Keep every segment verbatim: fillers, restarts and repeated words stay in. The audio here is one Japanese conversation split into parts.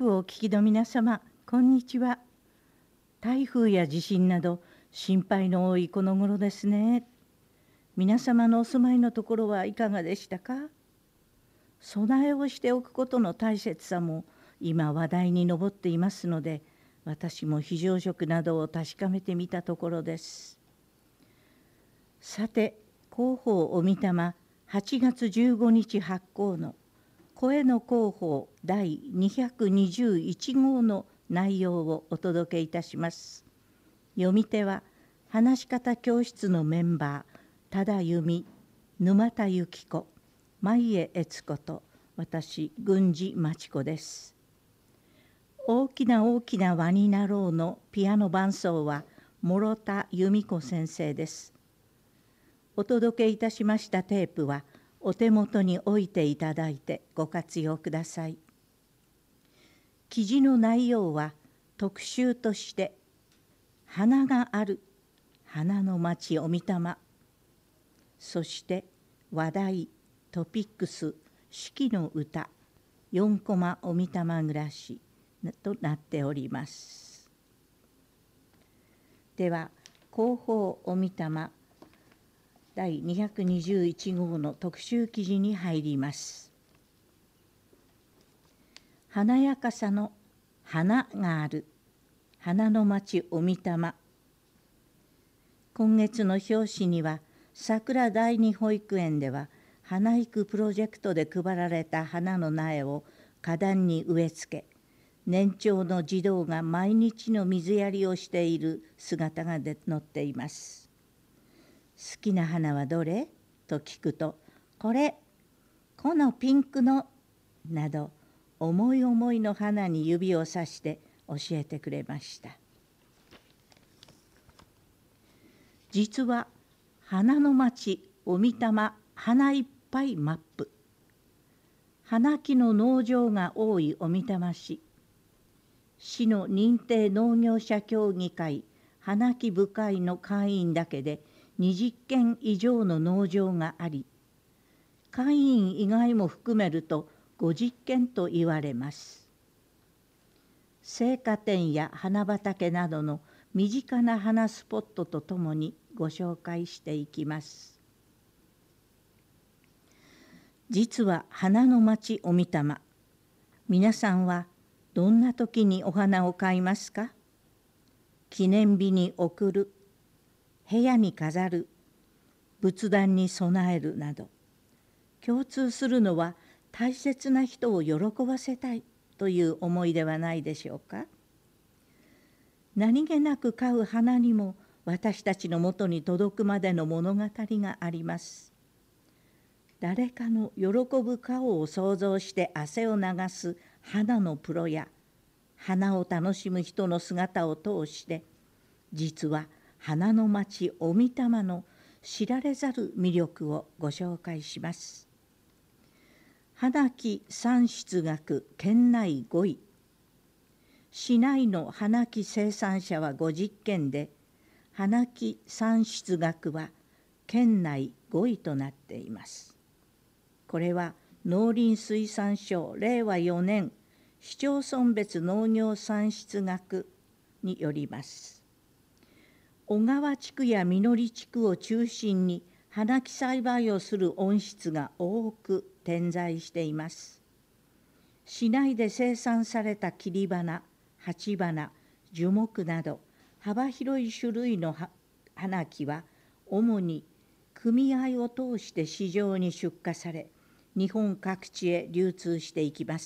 フをお聞きの皆様、こんにちは。台風や地震など心配の多いこの頃ですね。皆様のお住まいのところはいかがでしたか？備えをしておくことの大切さも今話題に上っていますので、私も非常食などを確かめてみたところです。さて、広報おみたまはちがつじゅうごにち発行の声の広報だいにひゃくにじゅういちごうの内容をお届けいたします。読み手は話し方教室のメンバー多田由美、沼田由紀子、前江悦子と私郡司真知子です。大きな大きな輪になろうのピアノ伴奏は諸田由美子先生です。お届けいたしましたテープはお手元に置いていただいてご活用ください。記事の内容は特集として花がある花の町おみたま、そして話題トピックス四季の歌よんコマおみたま暮らしとなっております。では広報おみたまだいにひゃくにじゅういちごうの特集記事に入ります。華やかさの花がある花の町おみたま。今月の表紙には桜第二保育園では花育プロジェクトで配られた花の苗を花壇に植え付け、年長の児童が毎日の水やりをしている姿が載っています。好きな花はどれと聞くと、これ、このピンクのなど思い思いの花に指をさして教えてくれました。実は花の町おみたま花いっぱいマップ、花木の農場が多いおみたま市、市の認定農業者協議会花木部会の会員だけでにじゅっけん以上の農場があり、会員以外も含めるとごじゅっけんと言われます。生花店や花畑などの身近な花スポットとともにご紹介していきます。実は花の町おみたま、皆さんはどんな時にお花を買いますか？記念日に贈る、部屋に飾る、仏壇に備えるなど、共通するのは大切な人を喜ばせたいという思いではないでしょうか。何気なく買う花にも私たちのもとに届くまでの物語があります。誰かの喜ぶ顔を想像して汗を流す花のプロや、花を楽しむ人の姿を通して、実は花の町おみたまの知られざる魅力をご紹介します。花木産出額県内ごい、市内の花木生産者はごじゅっけんで、花木産出額は県内ごいとなっています。これは農林水産省れいわよねん市町村別農業産出額によります。小川地区やみのり地区を中心に花木栽培をする温室が多く点在しています。市内で生産された切り花、鉢花、樹木など幅広い種類の花木は主に組合を通して市場に出荷され、日本各地へ流通していきます。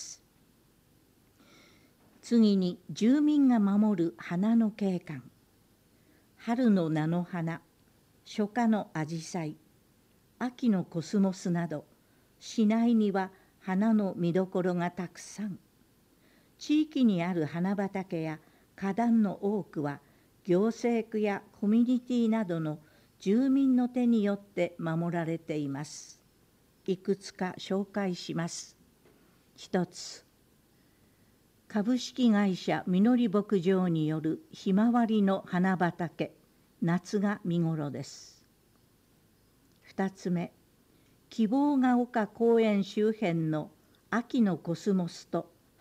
次に住民が守る花の景観、春の菜の花、初夏のアジサイ、秋のコスモスなど、市内には花の見どころがたくさん。地域にある花畑や花壇の多くは、行政区やコミュニティなどの住民の手によって守られています。いくつか紹介します。一つ、株式会社みのり牧場によるひまわりの花畑、夏が見頃です。二つ目、希望が丘公園周辺の秋のコスモスと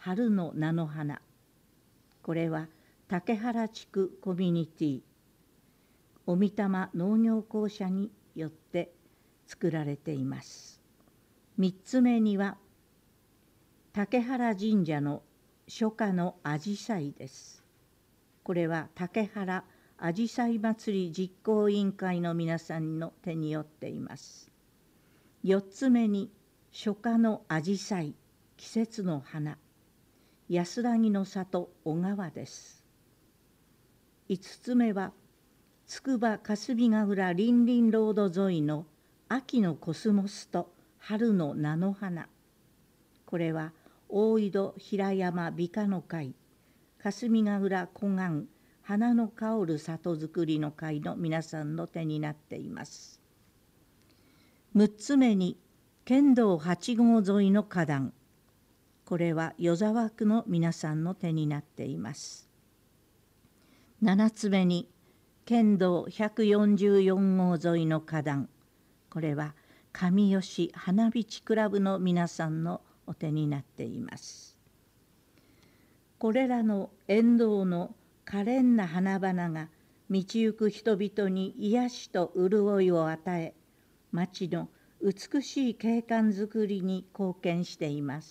春の菜の花。これは竹原地区コミュニティ、おみたま農業公社によって作られています。みっつめには竹原神社の初夏のあじさいです。これは竹原あじさい祭り実行委員会の皆さんの手によっています。よっつめに初夏のあじさい、季節の花、安らぎの里小川です。いつつめはつくば霞ヶ浦りんりんロード沿いの秋のコスモスと春の菜の花。これは大井戸平山美化の会、霞ヶ浦湖岸花の香る里づくりの会の皆さんの手になっています。むっつめに県道はちごう沿いの花壇。これは与沢区の皆さんの手になっています。ななつめに県道ひゃくよんじゅうよんごう沿いの花壇。これは上吉花火地クラブの皆さんのお手になっています。これらの沿道の可憐な花々が道行く人々に癒しと潤いを与え、町の美しい景観づくりに貢献しています。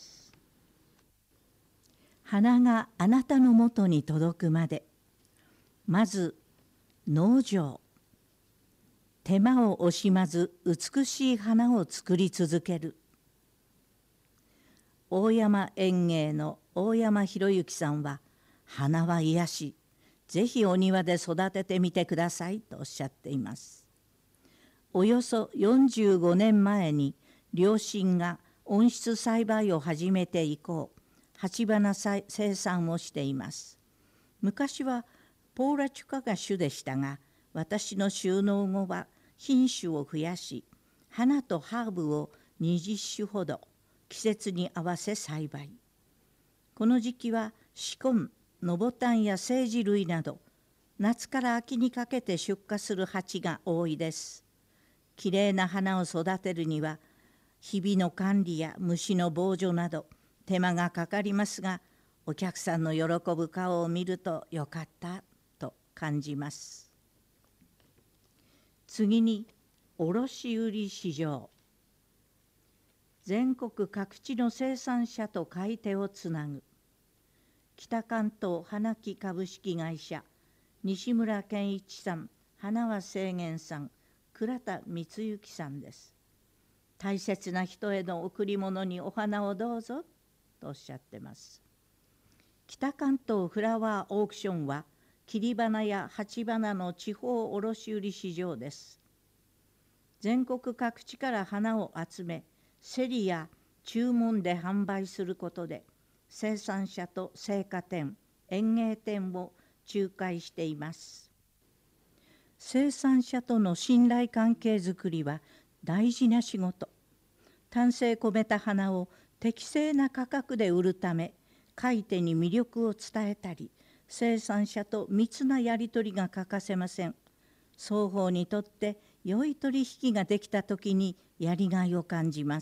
花があなたのもとに届くまで、まず農場、手間を惜しまず美しい花を作り続ける。大山園芸の大山博之さんは、花は癒し、ぜひお庭で育ててみてくださいとおっしゃっています。およそよんじゅうごねんまえに両親が温室栽培を始めて以降、鉢花生産をしています。昔はポーラチュカが主でしたが、私の就農後は品種を増やし、花とハーブをにじゅっしゅほど季節に合わせ栽培。この時期はシコン、ノボタンやセージ類など、夏から秋にかけて出荷する鉢が多いです。きれいな花を育てるには、日々の管理や虫の防除など手間がかかりますが、お客さんの喜ぶ顔を見るとよかったと感じます。次に、卸売市場。全国各地の生産者と買い手をつなぐ。北関東花木株式会社、西村健一さん、花輪清源さん、倉田光之さんです。大切な人への贈り物にお花をどうぞとおっしゃってます。北関東フラワーオークションは、切り花や鉢花の地方卸売市場です。全国各地から花を集め、競りや注文で販売することで、生産者と生花店、園芸店を仲介しています。生産者との信頼関係づくりは大事な仕事。丹精込めた花を適正な価格で売るため、買い手に魅力を伝えたり、生産者と密なやり取りが欠かせません。双方にとって良い取引ができたときにやりがいを感じます。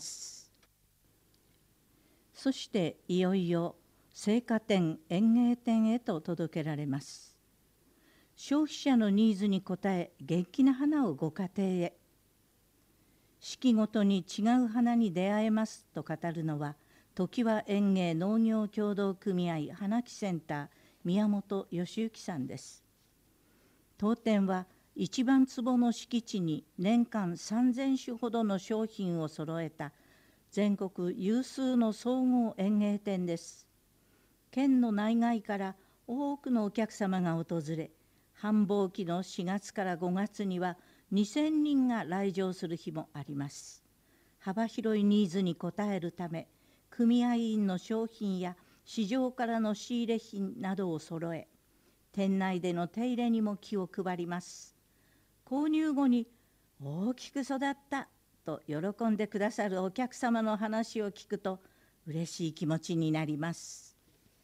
そしていよいよ生花店、園芸店へと届けられます。消費者のニーズに応え、元気な花をご家庭へ。四季ごとに違う花に出会えますと語るのは、常盤園芸農業協同組合花木センター宮本義行さんです。当店は一番坪の敷地に年間さんぜんしゅほどの商品を揃えた全国有数の総合園芸店です。県の内外から多くのお客様が訪れ、繁忙期のしがつからごがつにはにせんにんが来場する日もあります。幅広いニーズに応えるため、組合員の商品や市場からの仕入れ品などを揃え、店内での手入れにも気を配ります。購入後に大きく育ったと喜んでくださるお客様の話を聞くと嬉しい気持ちになります。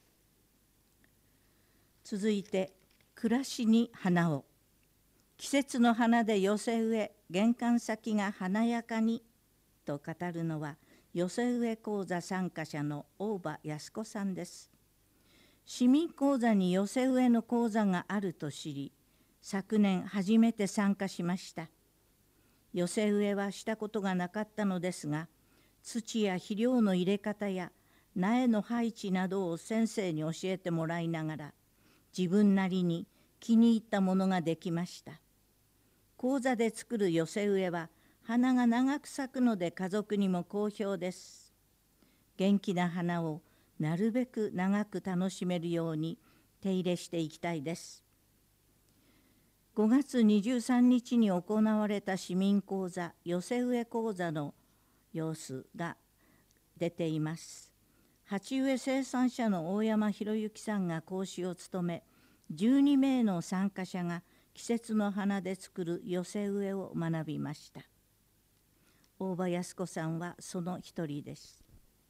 続いて、暮らしに花を。季節の花で寄せ植え、玄関先が華やかにと語るのは、 寄せ植え講座参加者の大場康子さんです。市民講座に寄せ植えの講座があると知り、昨年初めて参加しました。寄せ植えはしたことがなかったのですが、土や肥料の入れ方や苗の配置などを先生に教えてもらいながら、自分なりに気に入ったものができました。講座で作る寄せ植えは花が長く咲くので家族にも好評です。元気な花をなるべく長く楽しめるように手入れしていきたいです。ごがつにじゅうさんにちに行われた市民講座寄せ植え講座の様子が出ています。鉢植え生産者の大山博之さんが講師を務め、じゅうにめいの参加者が季節の花で作る寄せ植えを学びました。大場康子さんはその一人です。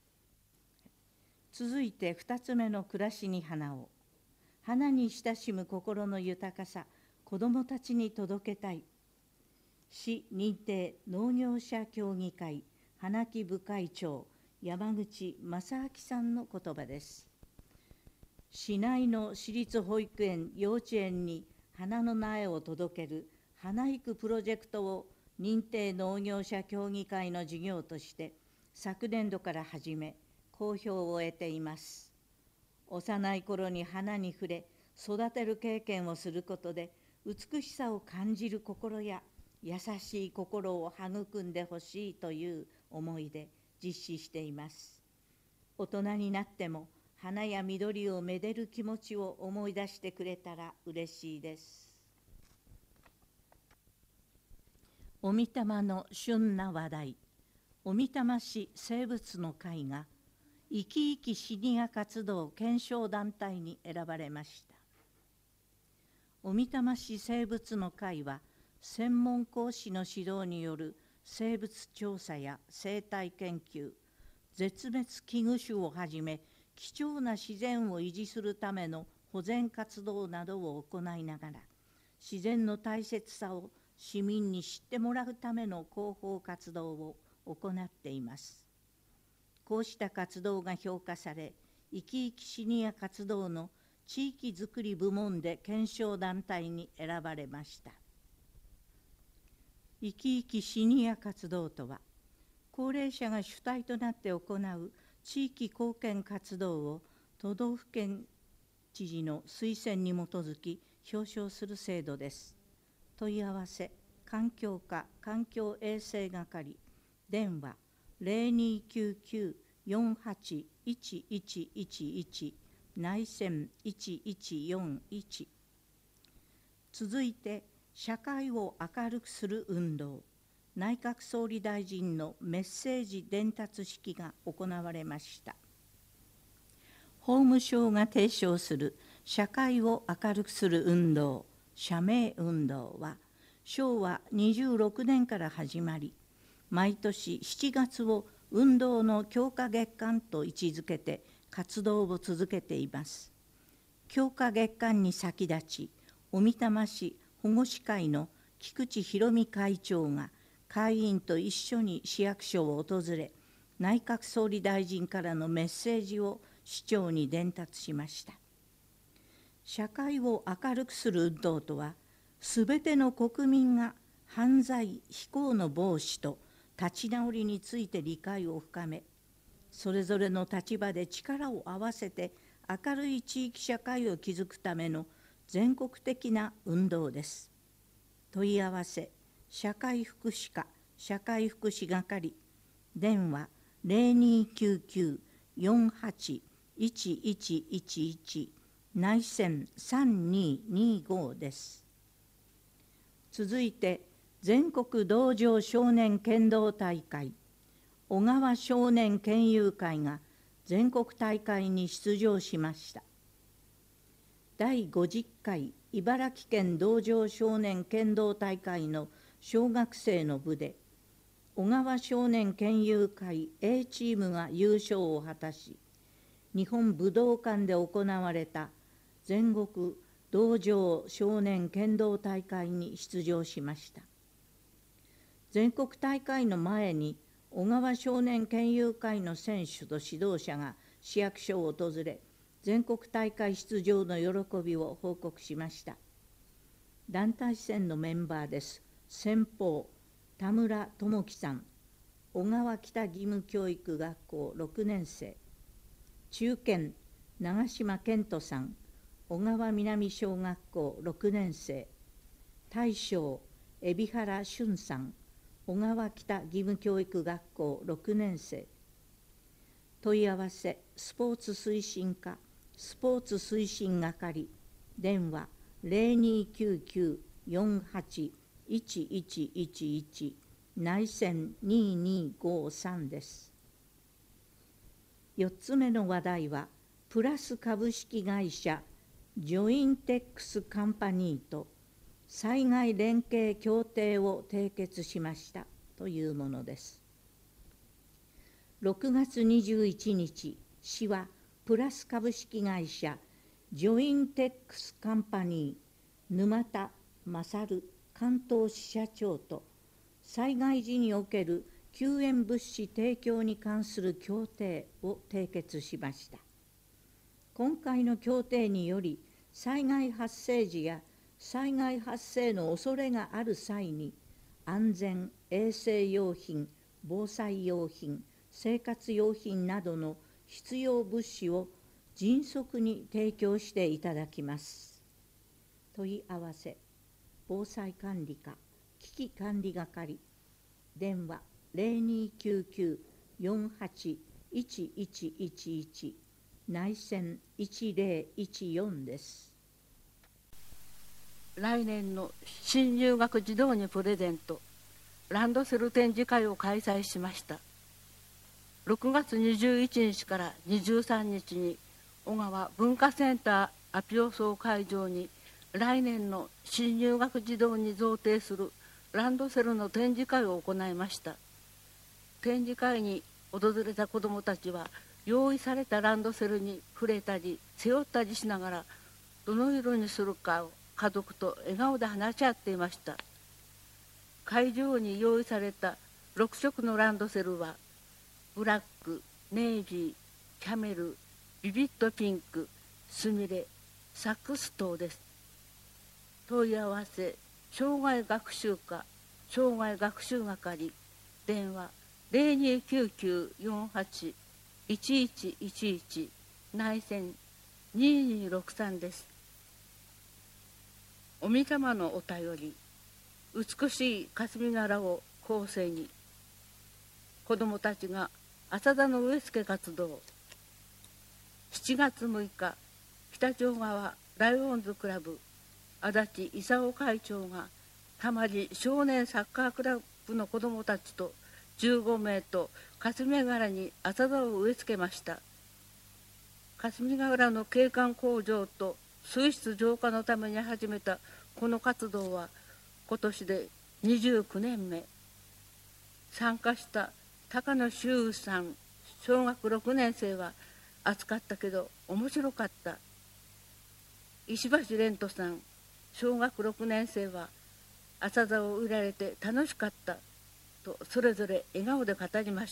続いてふたつめの暮らしに花を。花に親しむ心の豊かさ、子どもたちに届けたい。市認定農業者協議会花木部会長山口正明さんの言葉です。市内の私立保育園、幼稚園に花の苗を届ける花育プロジェクトを認定農業者協議会の事業として昨年度から始め、好評を得ています。幼い頃に花に触れ、育てる経験をすることで、美しさを感じる心や優しい心を育んでほしいという思いで実施しています。大人になっても花や緑をめでる気持ちを思い出してくれたら嬉しいです。おみたまの旬な話題、おみたま市生物の会が生き生きシニア活動検証団体に選ばれました。おみたま市生物の会は、専門講師の指導による生物調査や生態研究、絶滅危惧種をはじめ、貴重な自然を維持するための保全活動などを行いながら、自然の大切さを市民に知ってもらうための広報活動を行っています。こうした活動が評価され、生き生きシニア活動の地域づくり部門で検証団体に選ばれました。生き生きシニア活動とは、高齢者が主体となって行う地域貢献活動を都道府県知事の推薦に基づき表彰する制度です。問い合わせ、環境課環境衛生係、電話ゼロにきゅうきゅう よんはち いちいちいちいち、内線いちいちよんいち。続いて、社会を明るくする運動、内閣総理大臣のメッセージ伝達式が行われました。法務省が提唱する社会を明るくする運動、社名運動は、しょうわにじゅうろくねんから始まり、毎年しちがつを運動の強化月間と位置づけて活動を続けています。強化月間に先立ち、小美玉市保護司会の菊池博美会長が会員と一緒に市役所を訪れ、内閣総理大臣からのメッセージを市長に伝達しました。社会を明るくする運動とは、すべての国民が犯罪・非行の防止と立ち直りについて理解を深め、それぞれの立場で力を合わせて明るい地域社会を築くための全国的な運動です。問い合わせ、社会福祉課社会福祉係、電話ゼロにきゅうきゅう よんはち いちいちいちいち、内線さんににごです。続いて、全国道場少年剣道大会、小川少年剣友会が全国大会に出場しました。だいごじゅっかい茨城県道場少年剣道大会の小学生の部で、小川少年剣友会 A チームが優勝を果たし、日本武道館で行われた全国道場少年剣道大会に出場しました。全国大会の前に小川少年県友会の選手と指導者が市役所を訪れ、全国大会出場の喜びを報告しました。団体戦のメンバーです。先鋒、田村智樹さん、小川北義務教育学校ろくねん生。中堅、長島健人さん、小川南小学校ろくねん生。大将、海老原俊さん、小川北義務教育学校ろくねん生。問い合わせ、スポーツ推進課、スポーツ推進係、電話ゼロにきゅうきゅう よんはち いちいちいちいち、内線ににごさんです。よっつめの話題は、プラス株式会社ジョインテックスカンパニーと災害連携協定を締結しましたというものです。ろくがつにじゅういちにち、市はプラス株式会社ジョインテックスカンパニー沼田勝関東支社長と災害時における救援物資提供に関する協定を締結しました。今回の協定により、災害発生時や災害発生の恐れがある際に、安全・衛生用品、防災用品、生活用品などの必要物資を迅速に提供していただきます。問い合わせ、防災管理課、危機管理係、電話ゼロにきゅうきゅう よんはち いちいちいちいち、内線いちゼロいちよんです。 来年の新入学児童にプレゼント、ランドセル展示会を開催しました。ろくがつにじゅういちにちからにじゅうさんにちに小川文化センターアピオ荘会場に来年の新入学児童に贈呈するランドセルの展示会を行いました。展示会に訪れた子どもたちは用意されたランドセルに触れたり背負ったりしながら、どの色にするかを家族と笑顔で話し合っていました。会場に用意されたろくしょくのランドセルはブラック、ネイビー、キャメル、ビビットピンク、スミレ、サックス等です。問い合わせ、障害学習課、障害学習係、電話ゼロにきゅうきゅう よんはち いちいちいちいち、内線ににろくさんです。お御霊のお便り、美しい霞柄を後世に、子どもたちが浅田の植え付け活動。しちがつむいか、北町川ライオンズクラブ足立勲会長が玉地少年サッカークラブの子どもたちとじゅうごめいと霞ヶ浦に浅田を植え付けました。霞ヶ浦の景観向上と水質浄化のために始めたこの活動は今年でにじゅうきゅうねんめ。参加した高野修さん小学ろくねん生は暑かったけど面白かった。石橋蓮人さん小学ろくねん生は朝座を売られて楽しかったとそれぞれ笑顔で語りました。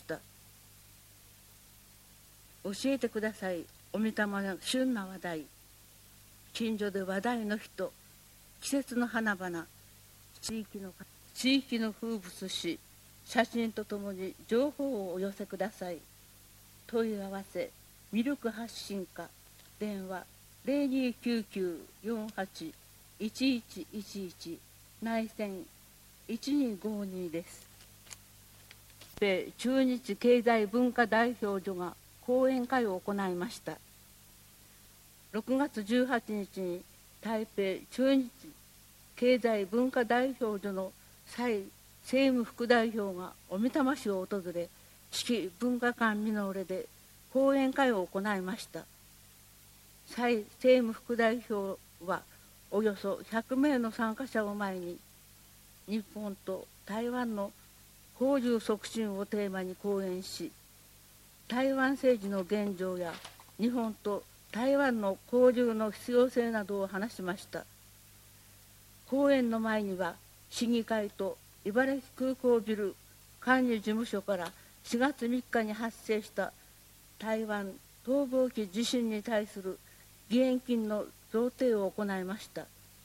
教えてください。お御霊の旬な話題、近所で話題の人、季節の花々、地域の地域の風物詩、写真とともに情報をお寄せください。問い合わせ、ミルク発信課、電話ゼロにきゅうきゅう よんはち いちいちいちいち、内線いちにごにです。米中日経済文化代表所が講演会を行いました。ろくがつじゅうはちにちに台北中日経済文化代表所の蔡政務副代表が小美玉市を訪れ、四季文化館ミノーレで講演会を行いました。蔡政務副代表はおよそひゃくめいの参加者を前に、日本と台湾の交流促進をテーマに講演し、台湾政治の現状や日本と台湾の交流の必要性などを話しました。講演の前には市議会と茨城空港ビル管理事務所からしがつみっかに発生した台湾東部沖地震に対する義援金の贈呈を行いました。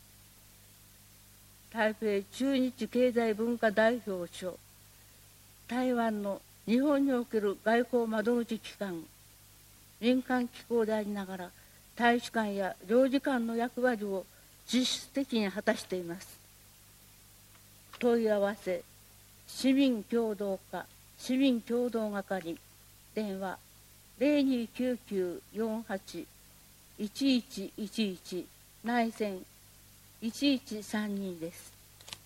台北駐日経済文化代表処、台湾の日本における外交窓口機関、民間機構でありながら、大使館や領事館の役割を実質的に果たしています。問い合わせ、市民協働課、市民協働係、電話ゼロにきゅうきゅうよんはちいちいちいちいち内線いちいちさんにです。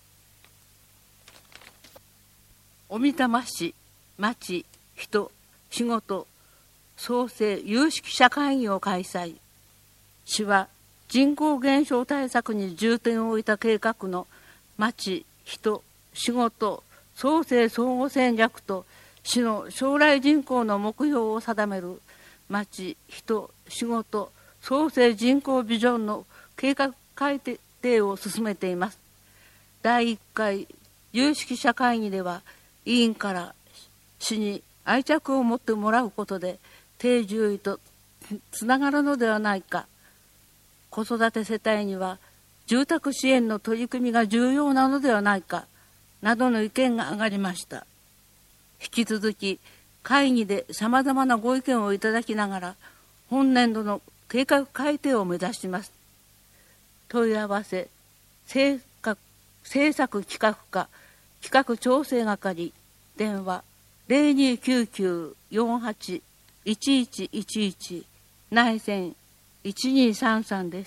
小美玉市町人仕事創生有識者会議を開催。市は人口減少対策に重点を置いた計画の町人仕事創生相互戦略と市の将来人口の目標を定める町人仕事創生人口ビジョンの計画改定を進めています。だいいっかい有識者会議では、委員から市に愛着を持ってもらうことで低獣医とつながるのではないか、子育て世帯には住宅支援の取り組みが重要なのではないかなどの意見が上がりました。引き続き会議でさまざまなご意見をいただきながら本年度の計画改定を目指します。問い合わせ政策政策企画課企画調整係、電話ゼロにきゅうきゅうよんはちいちいちいちいち内線いちにさんさんです。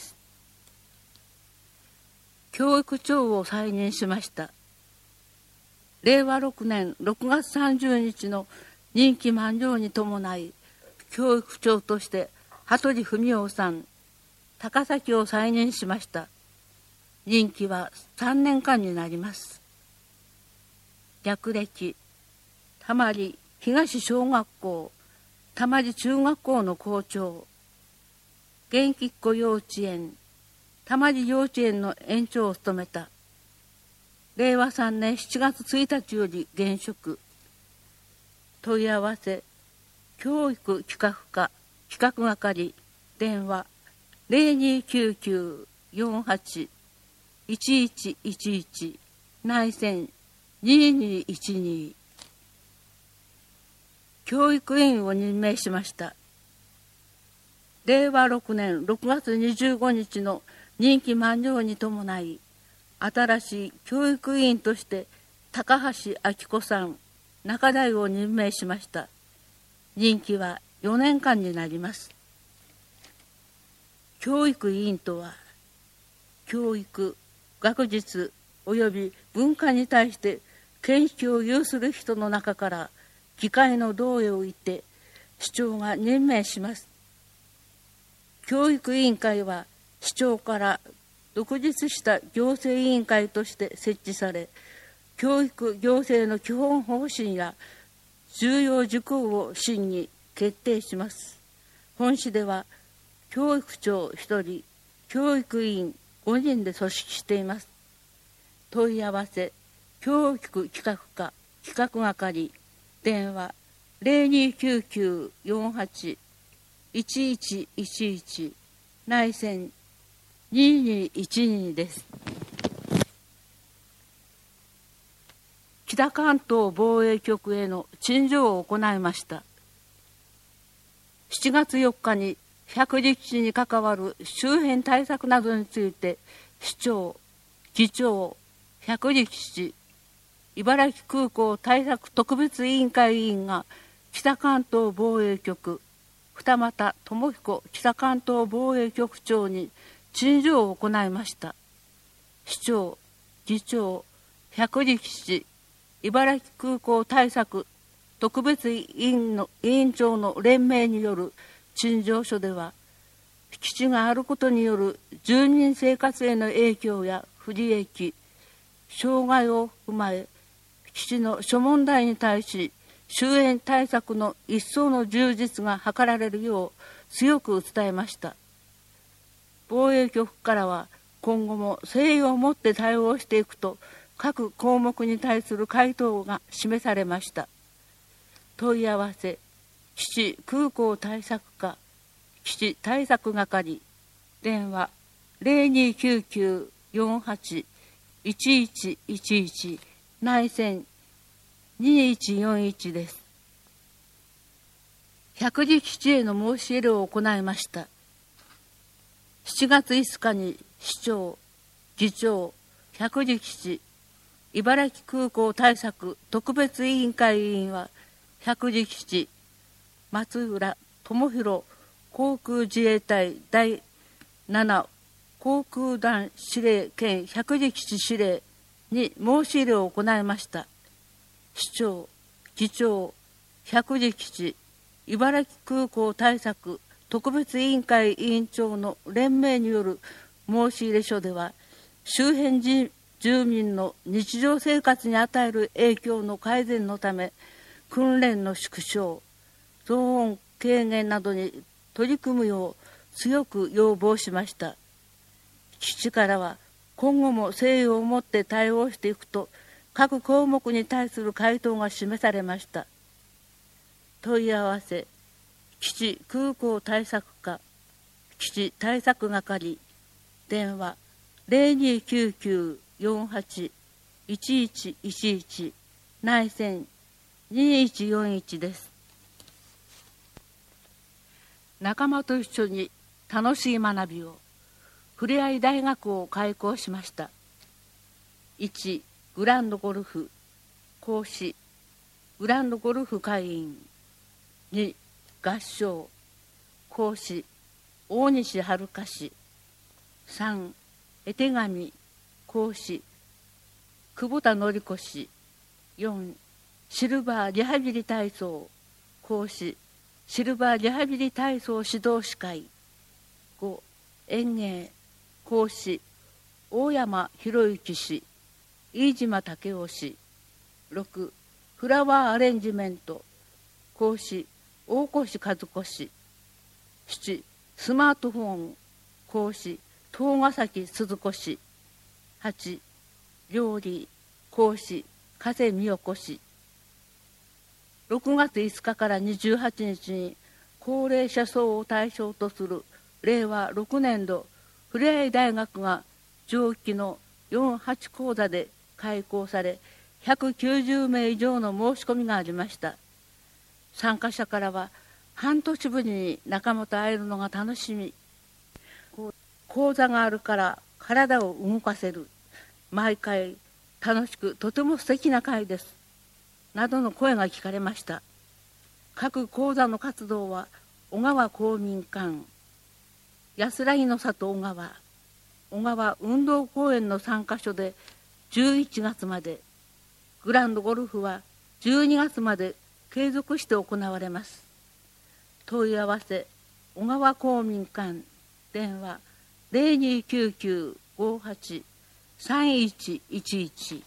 教育長を再任しました。れいわろくねんろくがつさんじゅうにちの任期満了に伴い、教育長として羽鳥文雄さん、高崎を再任しました。任期はさんねんかんになります。略歴、玉里東小学校、玉里中学校の校長、元気っ子幼稚園、玉里幼稚園の園長を務めた。れいわさんねんしちがつついたちより現職。問い合わせ、教育企画課企画係、電話ゼロにきゅうきゅうよんはちいちいちいちいち内線ににいちに。教育委員を任命しました。れいわろくねんろくがつにじゅうごにちの任期満了に伴い、新しい教育委員として高橋明子さん、中台を任命しました。任期はよねんかんになります。教育委員とは、教育、学術及び文化に対して見識を有する人の中から議会の同意を得て市長が任命します。教育委員会は市長から独立した行政委員会として設置され、教育行政の基本方針や重要事項を審議・決定します。本市では教育長ひとり、教育委員ごにんで組織しています。問い合わせ、教育企画課企画係、電話ゼロにきゅうきゅうよんはちいちいちいちいち内線ににいちにです。北関東防衛局への陳情を行いました。しちがつよっかに百里基地に関わる周辺対策などについて、市長、議長、百里基地、茨城空港対策特別委員会委員が北関東防衛局、二俣智彦北関東防衛局長に陳情を行いました。市長、議長、百里基地、茨城空港対策特別委員の委員長の連名による陳情書では、基地があることによる住民生活への影響や不利益、障害を踏まえ、基地の諸問題に対し、周辺対策の一層の充実が図られるよう強く訴えました。防衛局からは、今後も誠意を持って対応していくと、各項目に対する回答が示されました。 問い合わせ基地空港対策課基地対策係電話 ゼロにきゅうきゅう よんはち いちいちいちいち 内線にいちよんいちです。百字基地への申し入れを行いました。しちがついつかに市長、議長、百字基地、茨城空港対策特別委員会委員は、百字基地、松浦智弘航空自衛隊だいなな航空団司令兼百字基地司令に申し入れを行いました。市長、議長、百字基地、茨城空港対策特別委員会委員長の連名による申し入れ書では、周辺住民の日常生活に与える影響の改善のため、訓練の縮小、騒音軽減などに取り組むよう強く要望しました。基地からは今後も誠意を持って対応していくと各項目に対する回答が示されました。問い合わせ基地空港対策課基地対策係電話 ゼロにきゅうきゅう よんはち いちいちいちいち 内線にいちよんいちです。仲間と一緒に楽しい学びをふれあい大学を開校しました。いちグランドゴルフ講師グランドゴルフ会員に合唱講師大西遥氏さん絵手紙講師久保田典子氏よんシルバーリハビリ体操講師シルバーリハビリ体操指導士会ご演芸講師大山博之氏飯島武雄氏ろくフラワーアレンジメント講師大越和子氏ななスマートフォン講師東ヶ崎鈴子氏はち料理講師加瀬美代子氏ろくがついつかからにじゅうはちにちに高齢者層を対象とするれいわろくねんどふれあい大学が上記のよんはち講座で開講されひゃくきゅうじゅうめい以上の申し込みがありました。参加者からは半年ぶりに仲間と会えるのが楽しみ、講座があるから体を動かせる、毎回楽しくとても素敵な会ですなどの声が聞かれました。各講座の活動は小川公民館、安らぎの里小川、小川運動公園のさんかしょでじゅういちがつまで、グランドゴルフはじゅうにがつまで継続して行われます。問い合わせ小川公民館電話 ゼロにきゅうきゅう ごはち さんいちいちいち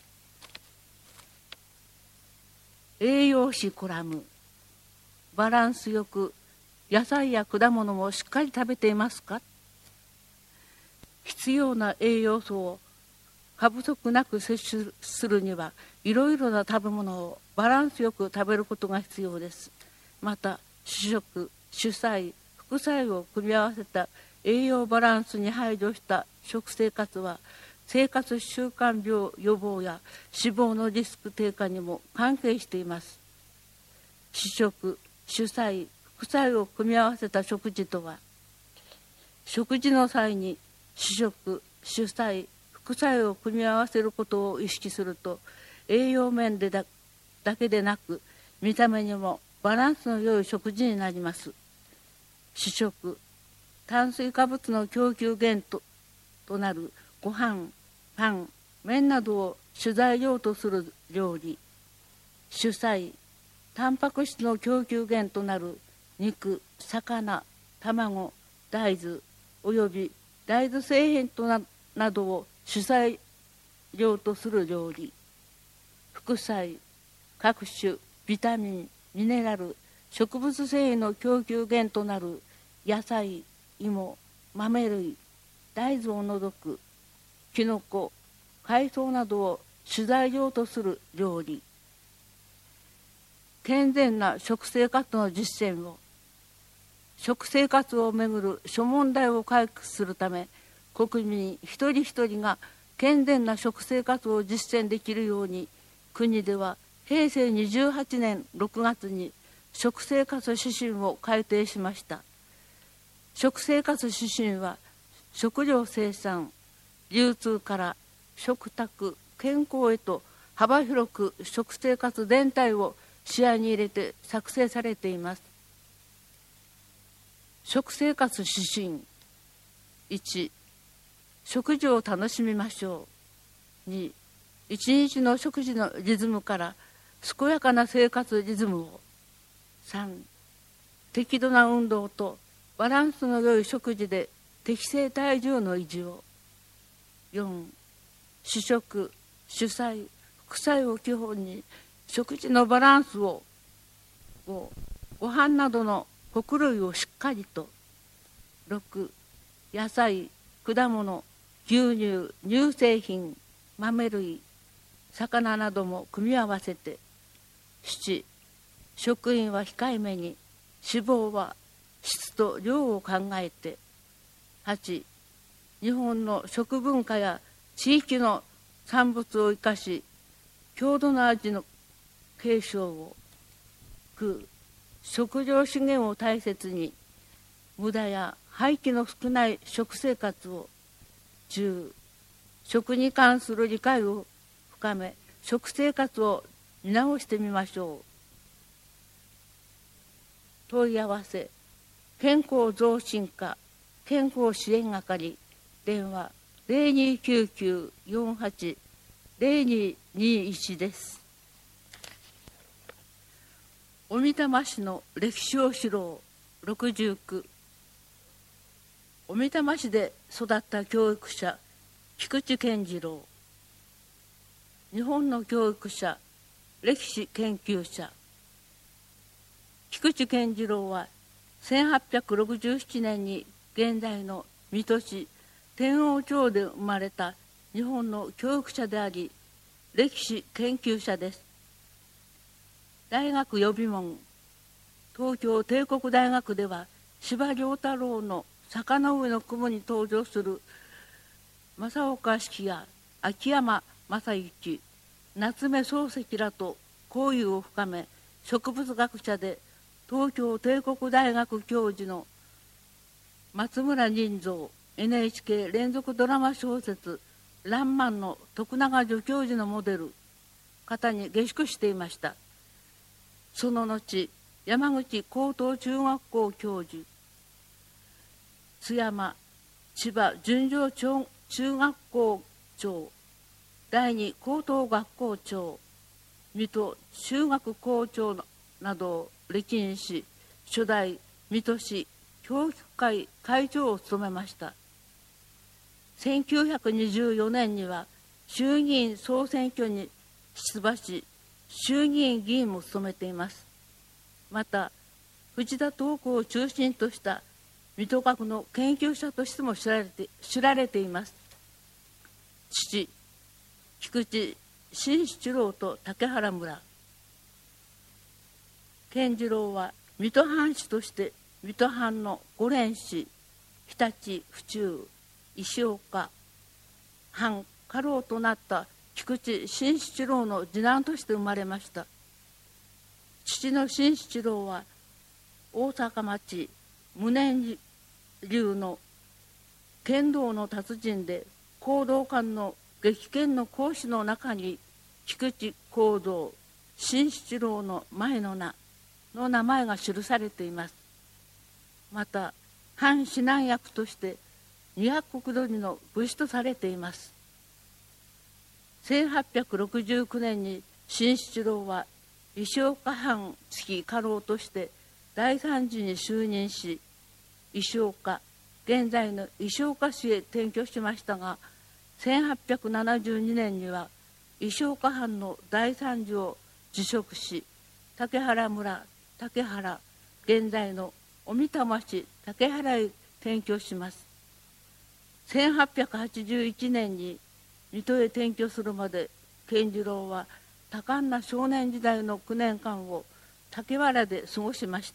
栄養士コラムバランスよく野菜や果物もしっかり食べていますか？必要な栄養素を過不足なく摂取するにはいろいろな食べ物をバランスよく食べることが必要です。また主食、主菜、副菜を組み合わせた栄養バランスに配慮した食生活は生活習慣病予防や死亡のリスク低下にも関係しています。主食、主菜、副菜を組み合わせた食事とは、食事の際に主食、主菜、副菜を組み合わせることを意識すると栄養面で だ, だけでなく見た目にもバランスの良い食事になります。主食、炭水化物の供給源 と, となるご飯、パン、麺などを主材料とする料理。主菜、タンパク質の供給源となる肉、魚、卵、大豆および大豆製品と な, などを主材料とする料理。副菜、各種ビタミン、ミネラル、植物繊維の供給源となる野菜、芋、豆類、大豆を除くきのこ、海藻などを主材料とする料理。 健全な食生活の実践を、食生活をめぐる諸問題を解決するため、国民一人一人が健全な食生活を実践できるように、国ではへいせいにじゅうはちねんろくがつに食生活指針を改定しました。食生活指針は、食料生産、流通から食卓、健康へと幅広く食生活全体を視野に入れて作成されています。食生活指針いち、食事を楽しみましょう。に、一日の食事のリズムから健やかな生活リズムを。さん、適度な運動とバランスの良い食事で適正体重の維持を。よん、主食、主菜、副菜を基本に食事のバランスを。ご、ご飯などの穀類をしっかりと。ろく、野菜、果物、牛乳、乳製品、豆類、魚なども組み合わせて。なな、食塩は控えめに、脂肪は質と量を考えて。はち、日本の食文化や地域の産物を生かし、郷土の味の継承を。きゅう、食料資源を大切に、無駄や廃棄の少ない食生活を。じゅう、食に関する理解を深め、食生活を見直してみましょう。問い合わせ、健康増進課健康支援係、電話ゼロにきゅうきゅう よんはち ゼロににいちです。小美玉市の歴史を知ろうろくじゅうきゅう、小美玉市で育った教育者菊池健次郎、日本の教育者歴史研究者。菊池健次郎はせんはっぴゃくろくじゅうななねんに現在の水戸市天王町で生まれた日本の教育者であり歴史研究者です。大学予備門、東京帝国大学では司馬遼太郎の坂の上の雲に登場する正岡子規や秋山正幸、夏目漱石らと交友を深め、植物学者で東京帝国大学教授の松村仁蔵、エヌエイチケー 連続ドラマ小説「らんまん」の徳永助教授のモデル方に下宿していました。その後、山口高等中学校教授、津山千葉純情中学校長、第二高等学校長、水戸中学校長などを歴任し、初代水戸市教育会会長を務めました。せんきゅうひゃくにじゅうよねんには衆議院総選挙に出馬し、衆議院議員も務めています。また、藤田東子を中心とした水戸学の研究者としても知られて、知られています。父、菊池慎七郎と竹原村。健次郎は水戸藩士として水戸藩の五連氏、日立、府中、石岡藩家老となった菊池慎七郎の次男として生まれました。父の慎七郎は大阪町無念流の剣道の達人で、講道館の撃剣の講師の中に菊池講道慎七郎の前の名の名前が記されています。また、藩指南役としてにひゃく石取りの武士とされています。せんはっぴゃくろくじゅうきゅうねんに慎七郎は石岡藩付家老として第三次に就任し、石岡、現在の石岡市へ転居しましたが、せんはっぴゃくななじゅうにねんには石岡藩の第三次を辞職し、竹原村竹原、現在の小美玉市竹原へ転居します。せんはっぴゃくはちじゅういちねんに水戸へ転居するまで、健次郎は多感な少年時代のきゅうねんかんを竹原で過ごしました。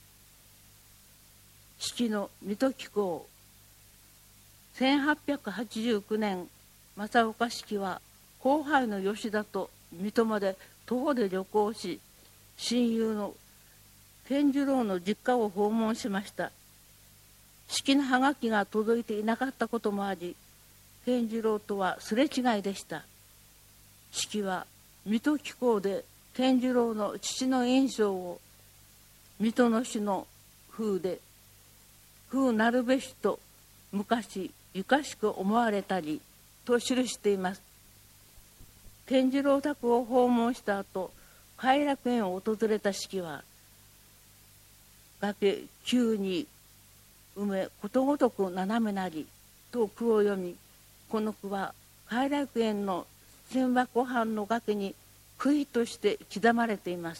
子規の水戸紀行。せんはっぴゃくはちじゅうきゅうねん、正岡子規は後輩の吉田と水戸まで徒歩で旅行し、親友の健次郎の実家を訪問しました。子規のはがきが届いていなかったこともあり、健次郎とはすれ違いでした。子規は水戸紀行で健次郎の父の印象を水戸の詩の風で風なるべしと昔ゆかしく思われたりと記しています。健次郎宅を訪問した後、偕楽園を訪れた子規は崖急に埋めことごとく斜めなりと句を読み、この句は偕楽園の千和湖畔の崖に杭として刻まれています。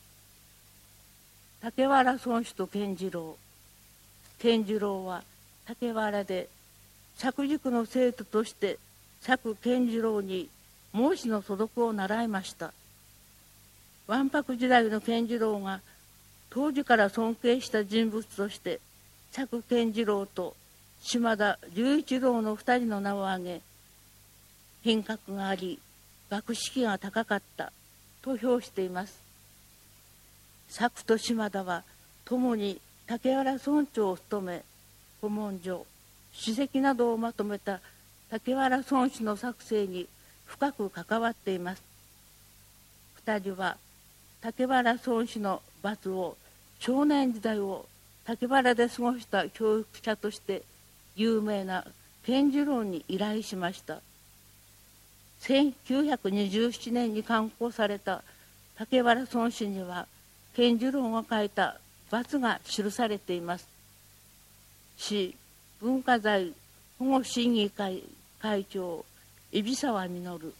竹原孫子と健次郎。健次郎は竹原で作塾の生徒として作健次郎に孟子の素読を習いました。わんぱく時代の健次郎が当時から尊敬した人物として作健次郎と島田隆一郎の二人の名を挙げ、品格があり学識が高かったと評しています。作と島田は共に竹原村長を務め、古文書史跡などをまとめた竹原村史の作成に深く関わっています。二人は竹原村史の罰を少年時代を竹原で過ごした教育者として有名な健次郎に依頼しました。せんきゅうひゃくにじゅうななねんに刊行された竹原村史には健次郎が書いた罰が記されています。市文化財保護審議会会長海老沢実。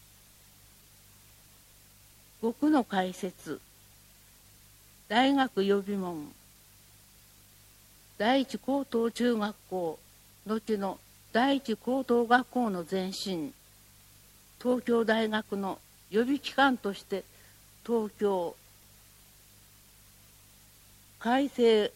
語句の解説。大学予備門。第一高等中学校、後の第一高等学校の前身、東京大学の予備機関として東京開成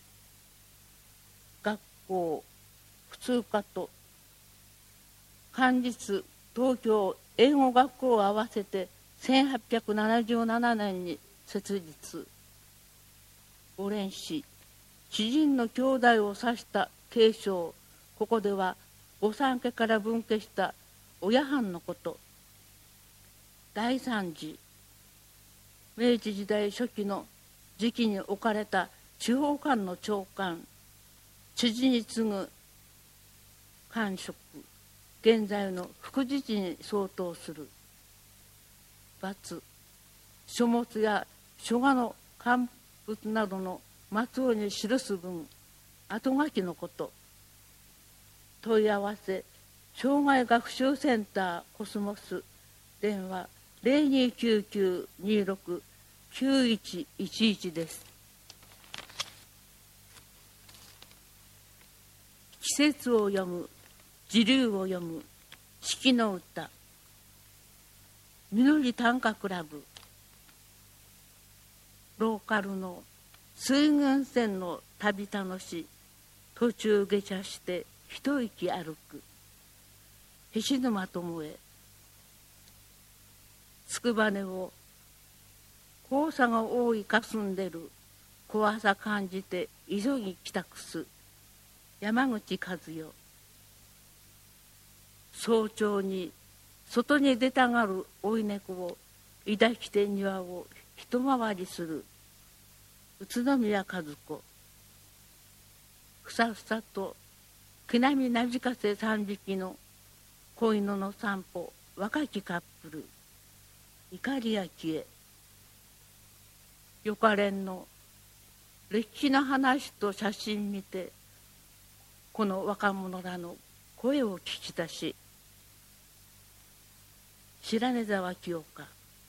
学校普通科と官立東京英語学校を合わせてせんはっぴゃくななじゅうななねんに設立。五連詩、知人の兄弟を指した継承。ここでは御三家から分家した親藩のこと。第三次、明治時代初期の時期に置かれた地方官の長官、知事に次ぐ官職、現在の副知事に相当する。罰、書物や書画の刊物などの末尾に記す文、後書きのこと。問い合わせ、障害学習センターコスモス、電話 ゼロにきゅうきゅうにろくきゅういちいちいち です。季節を読む、時流を読む、四季の歌。みのり短歌クラブ。ローカルの水郡線の旅楽し、途中下車して一息歩く。菱沼智恵。つくばねを黄砂が多いかすんでる怖さ感じて急ぎ帰宅す。山口和代。早朝に外に出たがる追い猫を抱きて庭を一回りする。宇都宮和子。ふさふさと木並みなじかせ三匹の子犬の散歩。若きカップル。怒りや消え。よかれんの歴史の話と写真見て、この若者らの声を聞き出し。白根沢清香。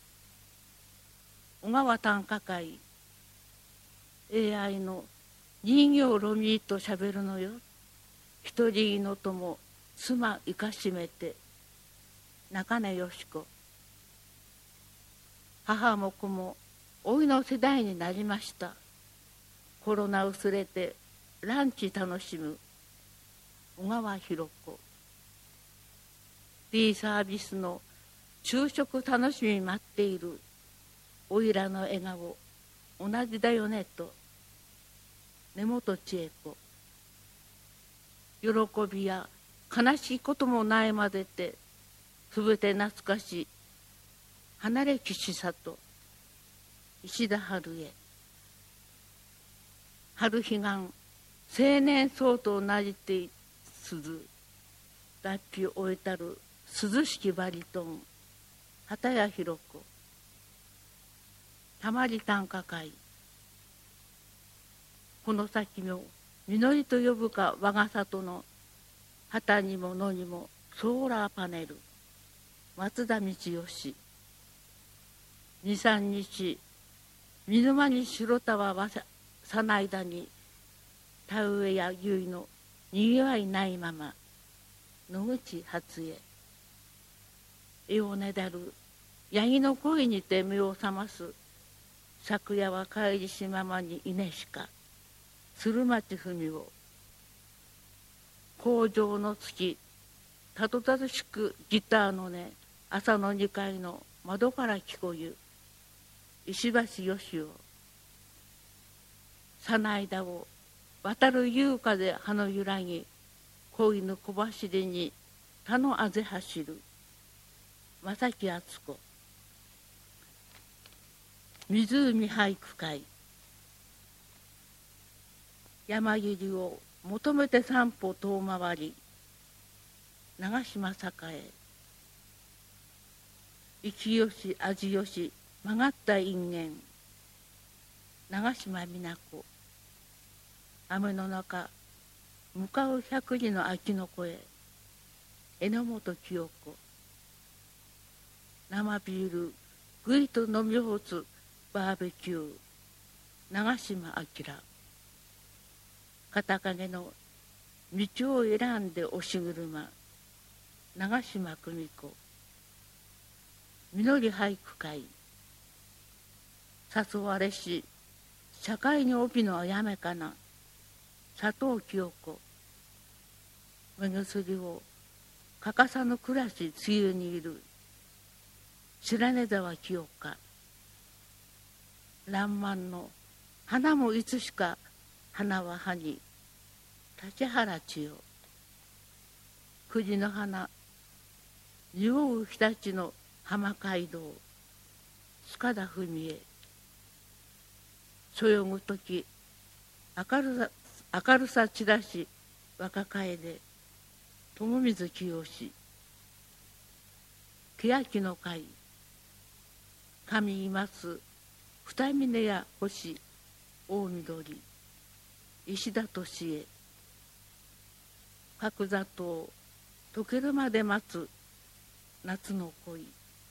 小川短歌会。エーアイ の人形ロミーとしゃべるのよ。一人のとも妻いかしめて。中根よし子。母も子も老いの世代になりました。コロナ薄れてランチ楽しむ小川弘子。D サービスの昼食楽しみ待っているおいらの笑顔同じだよねと根本千恵子。喜びや悲しいこともないまでてすべて懐かしい離れ岸里石田春江。春彼岸青年層と同じて鈴脱皮を終えたる涼しきバリトン畑谷弘子。たまり短歌会。この先の実りと呼ぶか我が里の旗にも野にもソーラーパネル松田道義。二三日見沼に白田はわささないだに田植えや牛のにぎわいないまま野口初江。絵をねだるヤギの声にて目を覚ます昨夜は帰りしままに稲しか鶴町文を。工場の月たどたどしくギターの音朝の二階の窓から聞こゆ石橋よしお。さないだを渡る優香で葉の揺らぎ恋の小走りに田のあぜ走る正木敦子。湖俳句会。山霧を求めて散歩遠回り長島栄。生きよし味よし曲がった因縁長島美奈子。雨の中向かう百里の秋の声榎本清子。生ビールぐいと飲み干すバーベキュー長島明。片影の道を選んで押し車長島久美子。実り俳句会。誘われし社会に帯のあやめかな佐藤清子。目薬を欠かさぬ暮らし梅雨にいる白根沢清香。爛漫の花もいつしか花は葉に立原千代。栗の花匂う日立の浜街道塚田文江。そよぐとき明るさ明るさ散らし若楓友水清。欅の会。神います二峰や星大緑石田敏恵。角砂糖溶けるまで待つ夏の恋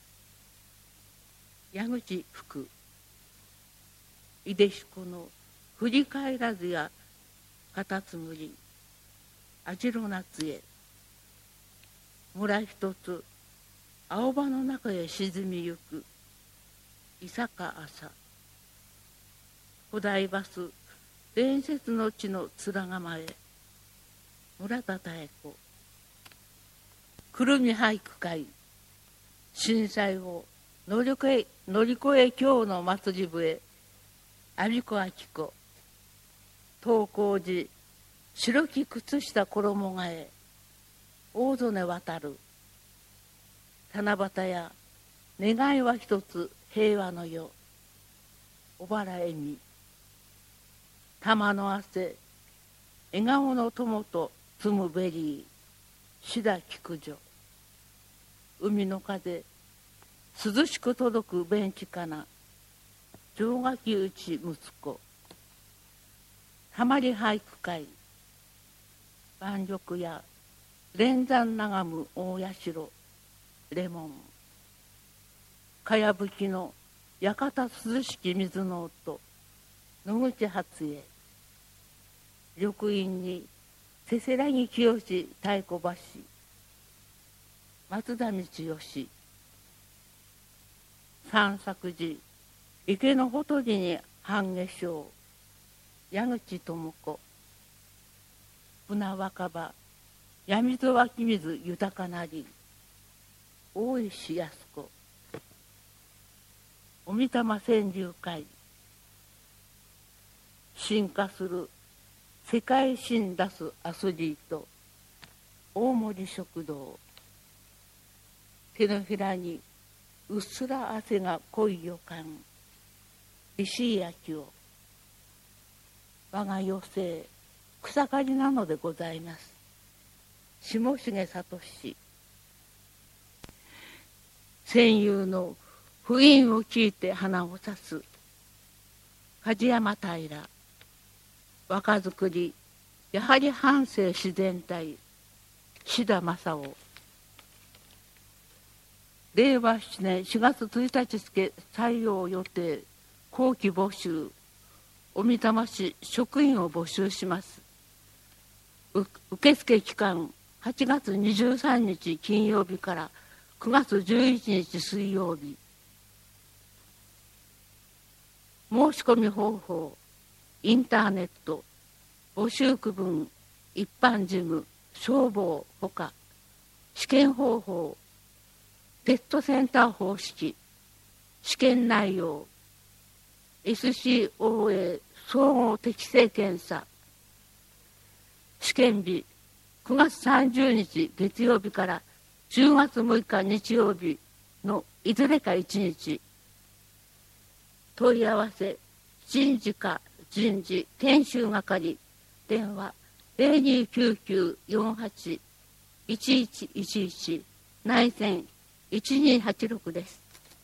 矢口福。いでしこの振り返らずやカタツムリ網代夏へ。村一つ青葉の中へ沈みゆく伊坂朝。古代バス伝説の地の面構え村田妙子。くるみ俳句会。震災を乗り越え乗り越え今日の祭り笛阿鼻子明子。東光寺白き靴下衣替え大曽根渡る。七夕や願いは一つ平和の世小原恵美。玉の汗笑顔の友と摘むベリー志田菊女。海の風涼しく届くベンチかな城垣内息子。たまり俳句会。万緑や連山眺む大社レモン。かやぶきの館涼しき水の音野口初江。緑院にせせらぎ清し太鼓橋松田道義。三作寺池のほとりに半夏生、矢口智子、船若葉、闇水湧き水豊かなり、大石靖子、お御霊川柳会、進化する世界新出すアスリート、大森食堂、手のひらにうっすら汗が濃い予感、石井明夫、我が余生草刈りなのでございます。下重聡、戦友の不韻を聞いて花をさす梶山平、若作りやはり半生自然体志田正夫、れいわななねんしがつついたち付採用予定後期募集、小美玉市職員を募集します。受付期間はちがつにじゅうさんにち金曜日からくがつじゅういちにち水曜日。申し込み方法、インターネット、募集区分、一般事務、消防ほか、試験方法、テストセンター方式、試験内容、エスシーオーエー 総合適正検査、試験日、くがつさんじゅうにち月曜日からじゅうがつむいか日曜日のいずれかいちにち、問い合わせ、人事課人事研修係、電話ゼロにきゅうきゅうよんはちいちいちいちいち、内線いちにはちろくです。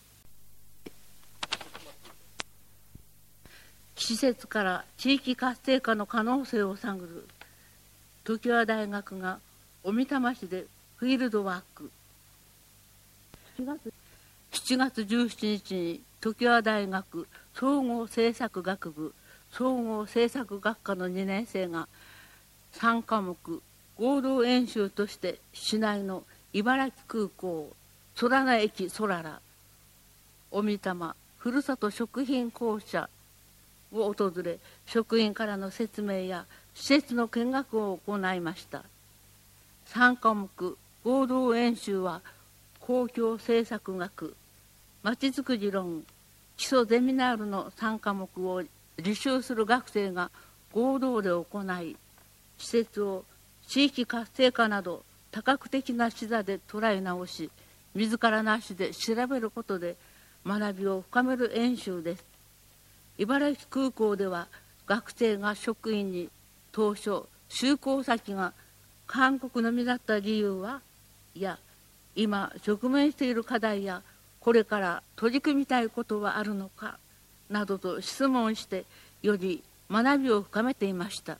施設から地域活性化の可能性を探る常盤大学が小美玉市でフィールドワーク。しちがつじゅうしちにちに常盤大学総合政策学部総合政策学科のにねん生がさんかもく合同演習として市内の茨城空港空名駅空ら小美玉ふるさと食品公社を訪れ、職員からの説明や施設の見学を行いました。さんかもく合同演習は公共政策学、まちづくり論、基礎ゼミナールのさんかもくを履修する学生が合同で行い、施設を地域活性化など多角的な視座で捉え直し、自らなしで調べることで学びを深める演習です。茨城空港では学生が職員に当初就航先が韓国のみだった理由はいや今直面している課題やこれから取り組みたいことはあるのかなどと質問してより学びを深めていました。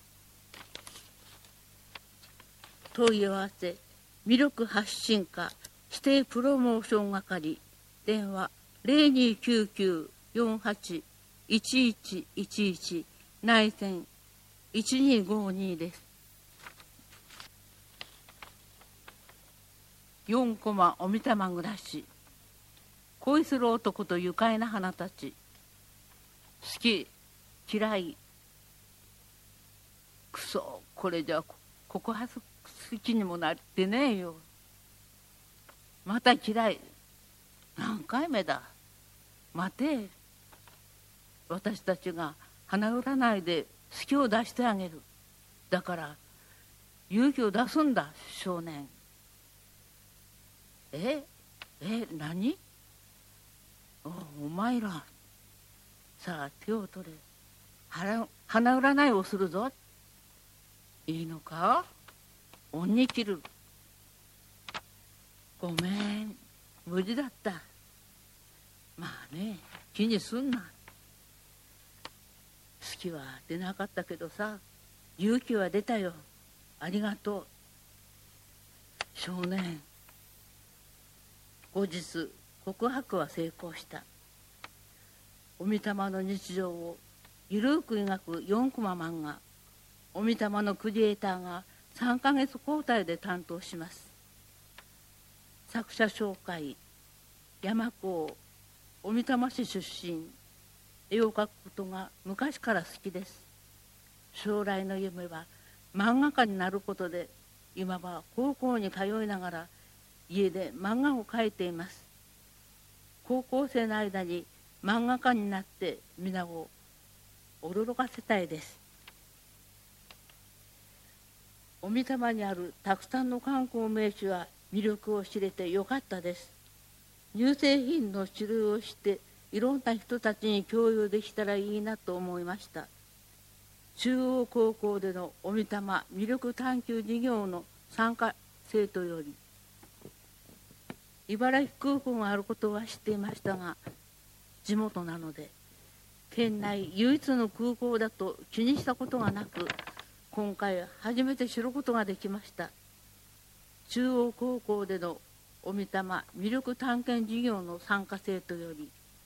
問い合わせ魅力発信課指定プロモーション係、電話ゼロにきゅうきゅうよんはちいちいちいちいち、内線いちにごにです。よんコマおみたま暮らし、恋する男と愉快な花たち、好き嫌い、くそこれじゃ告発好きにもなってねえよ、また嫌い、何回目だ、待て、私たちが花占いで好きを出してあげる、だから勇気を出すんだ少年。ええ何、おお前らさあ手を取れ、花占いをするぞ、いいのか、恩に切る、ごめん無事だった、まあね気にすんな、好きは出なかったけどさ勇気は出たよ、ありがとう少年。後日告白は成功した。おみたまの日常をゆるく描くよんコマ漫画、おみたまのクリエイターがさんかげつ交代で担当します。作者紹介、山高おみたま市出身絵を描くことが昔から好きです。将来の夢は漫画家になることで、今は高校に通いながら家で漫画を描いています。高校生の間に漫画家になって皆を驚かせたいです。お御霊にあるたくさんの観光名所や魅力を知れてよかったです。乳製品の種類を知っていろんな人たちに共有できたらいいなと思いました。中央高校でのお御霊魅力探求事業の参加生徒より、茨城空港があることは知っていましたが、地元なので県内唯一の空港だと気にしたことがなく、今回初めて知ることができました。中央高校でのお御霊魅力探検事業の参加生徒より、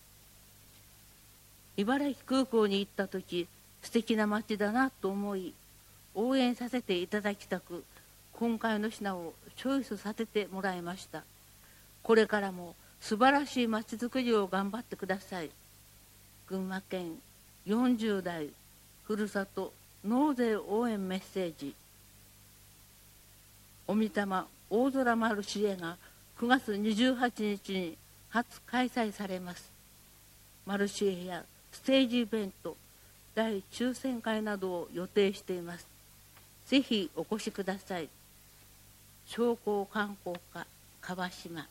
茨城空港に行った時、素敵な街だなと思い応援させていただきたく、今回の品をチョイスさせてもらいました。これからも素晴らしい街づくりを頑張ってください。群馬県よんじゅう代ふるさと納税応援メッセージ。お御霊大空マルシェがくがつにじゅうはちにちに初開催されます。マルシェやステージイベント、大抽選会などを予定しています。ぜひお越しください。商工観光課川島。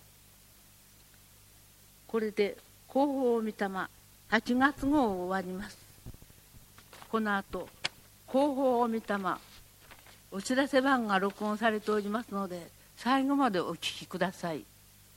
これで広報お御霊はちがつ号を終わります。この後広報お御霊お知らせ番が録音されておりますので、最後までお聞きください。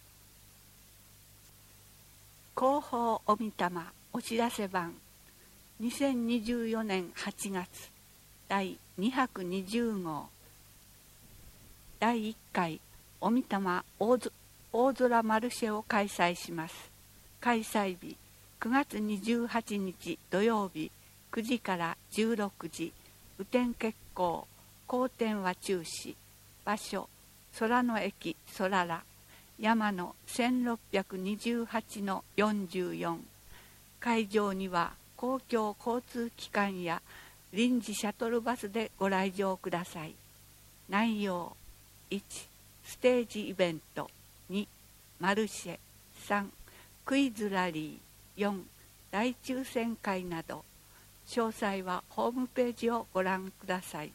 広報お御霊お知らせ版にせんにじゅうよねんはちがつ第にひゃくにじゅう号、だいいっかいお御霊大空マルシェを開催します。開催日くがつにじゅうはちにち土曜日くじからじゅうろくじ、雨天決行、好天は中止。場所空の駅そらら、山のせんろっぴゃくにじゅうはちのよんじゅうよん。会場には公共交通機関や臨時シャトルバスでご来場ください。内容いちステージイベント、にマルシェ、さんクイズラリー、よん大抽選会など、詳細はホームページをご覧ください。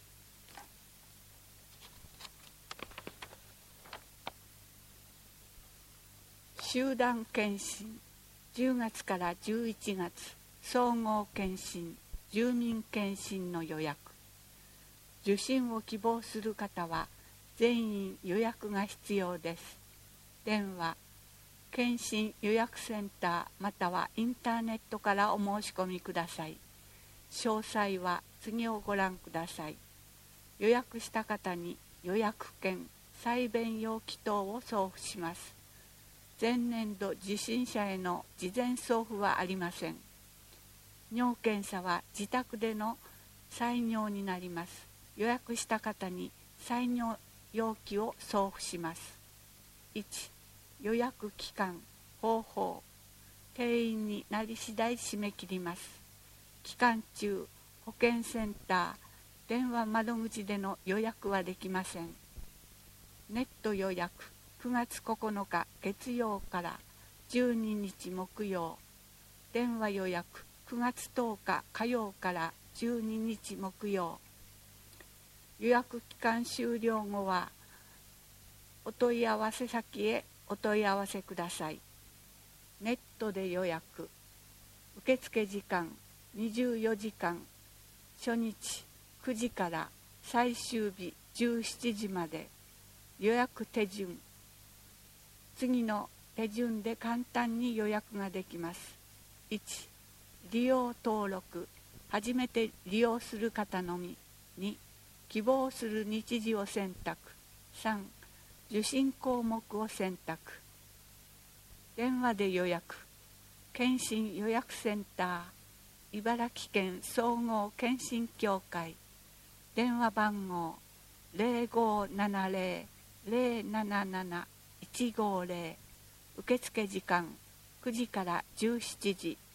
集団検診、じゅうがつからじゅういちがつ総合検診、住民検診の予約。受診を希望する方は全員予約が必要です。電話検診予約センターまたはインターネットからお申し込みください。詳細は次をご覧ください。予約した方に予約券、採便用記等を送付します。前年度受診者への事前送付はありません。尿検査は自宅での採尿になります。予約した方に採尿容器を送付します。いち予約期間、方法、定員になり次第締め切ります。期間中、保健センター、電話窓口での予約はできません。ネット予約、くがつここのか月曜からじゅうににち木曜、電話予約、くがつとおか火曜からじゅうににち木曜。予約期間終了後は、お問い合わせ先へお問い合わせください。ネットで予約。受付時間にじゅうよじかん。初日くじから最終日じゅうしちじまで。予約手順。次の手順で簡単に予約ができます。いち利用登録。初めて利用する方のみ。に希望する日時を選択。さん受診項目を選択。電話で予約。検診予約センター、茨城県総合検診協会。電話番号 ゼロごーななゼロ ゼロなななな いちごゼロ。受付時間くじからじゅうしちじ。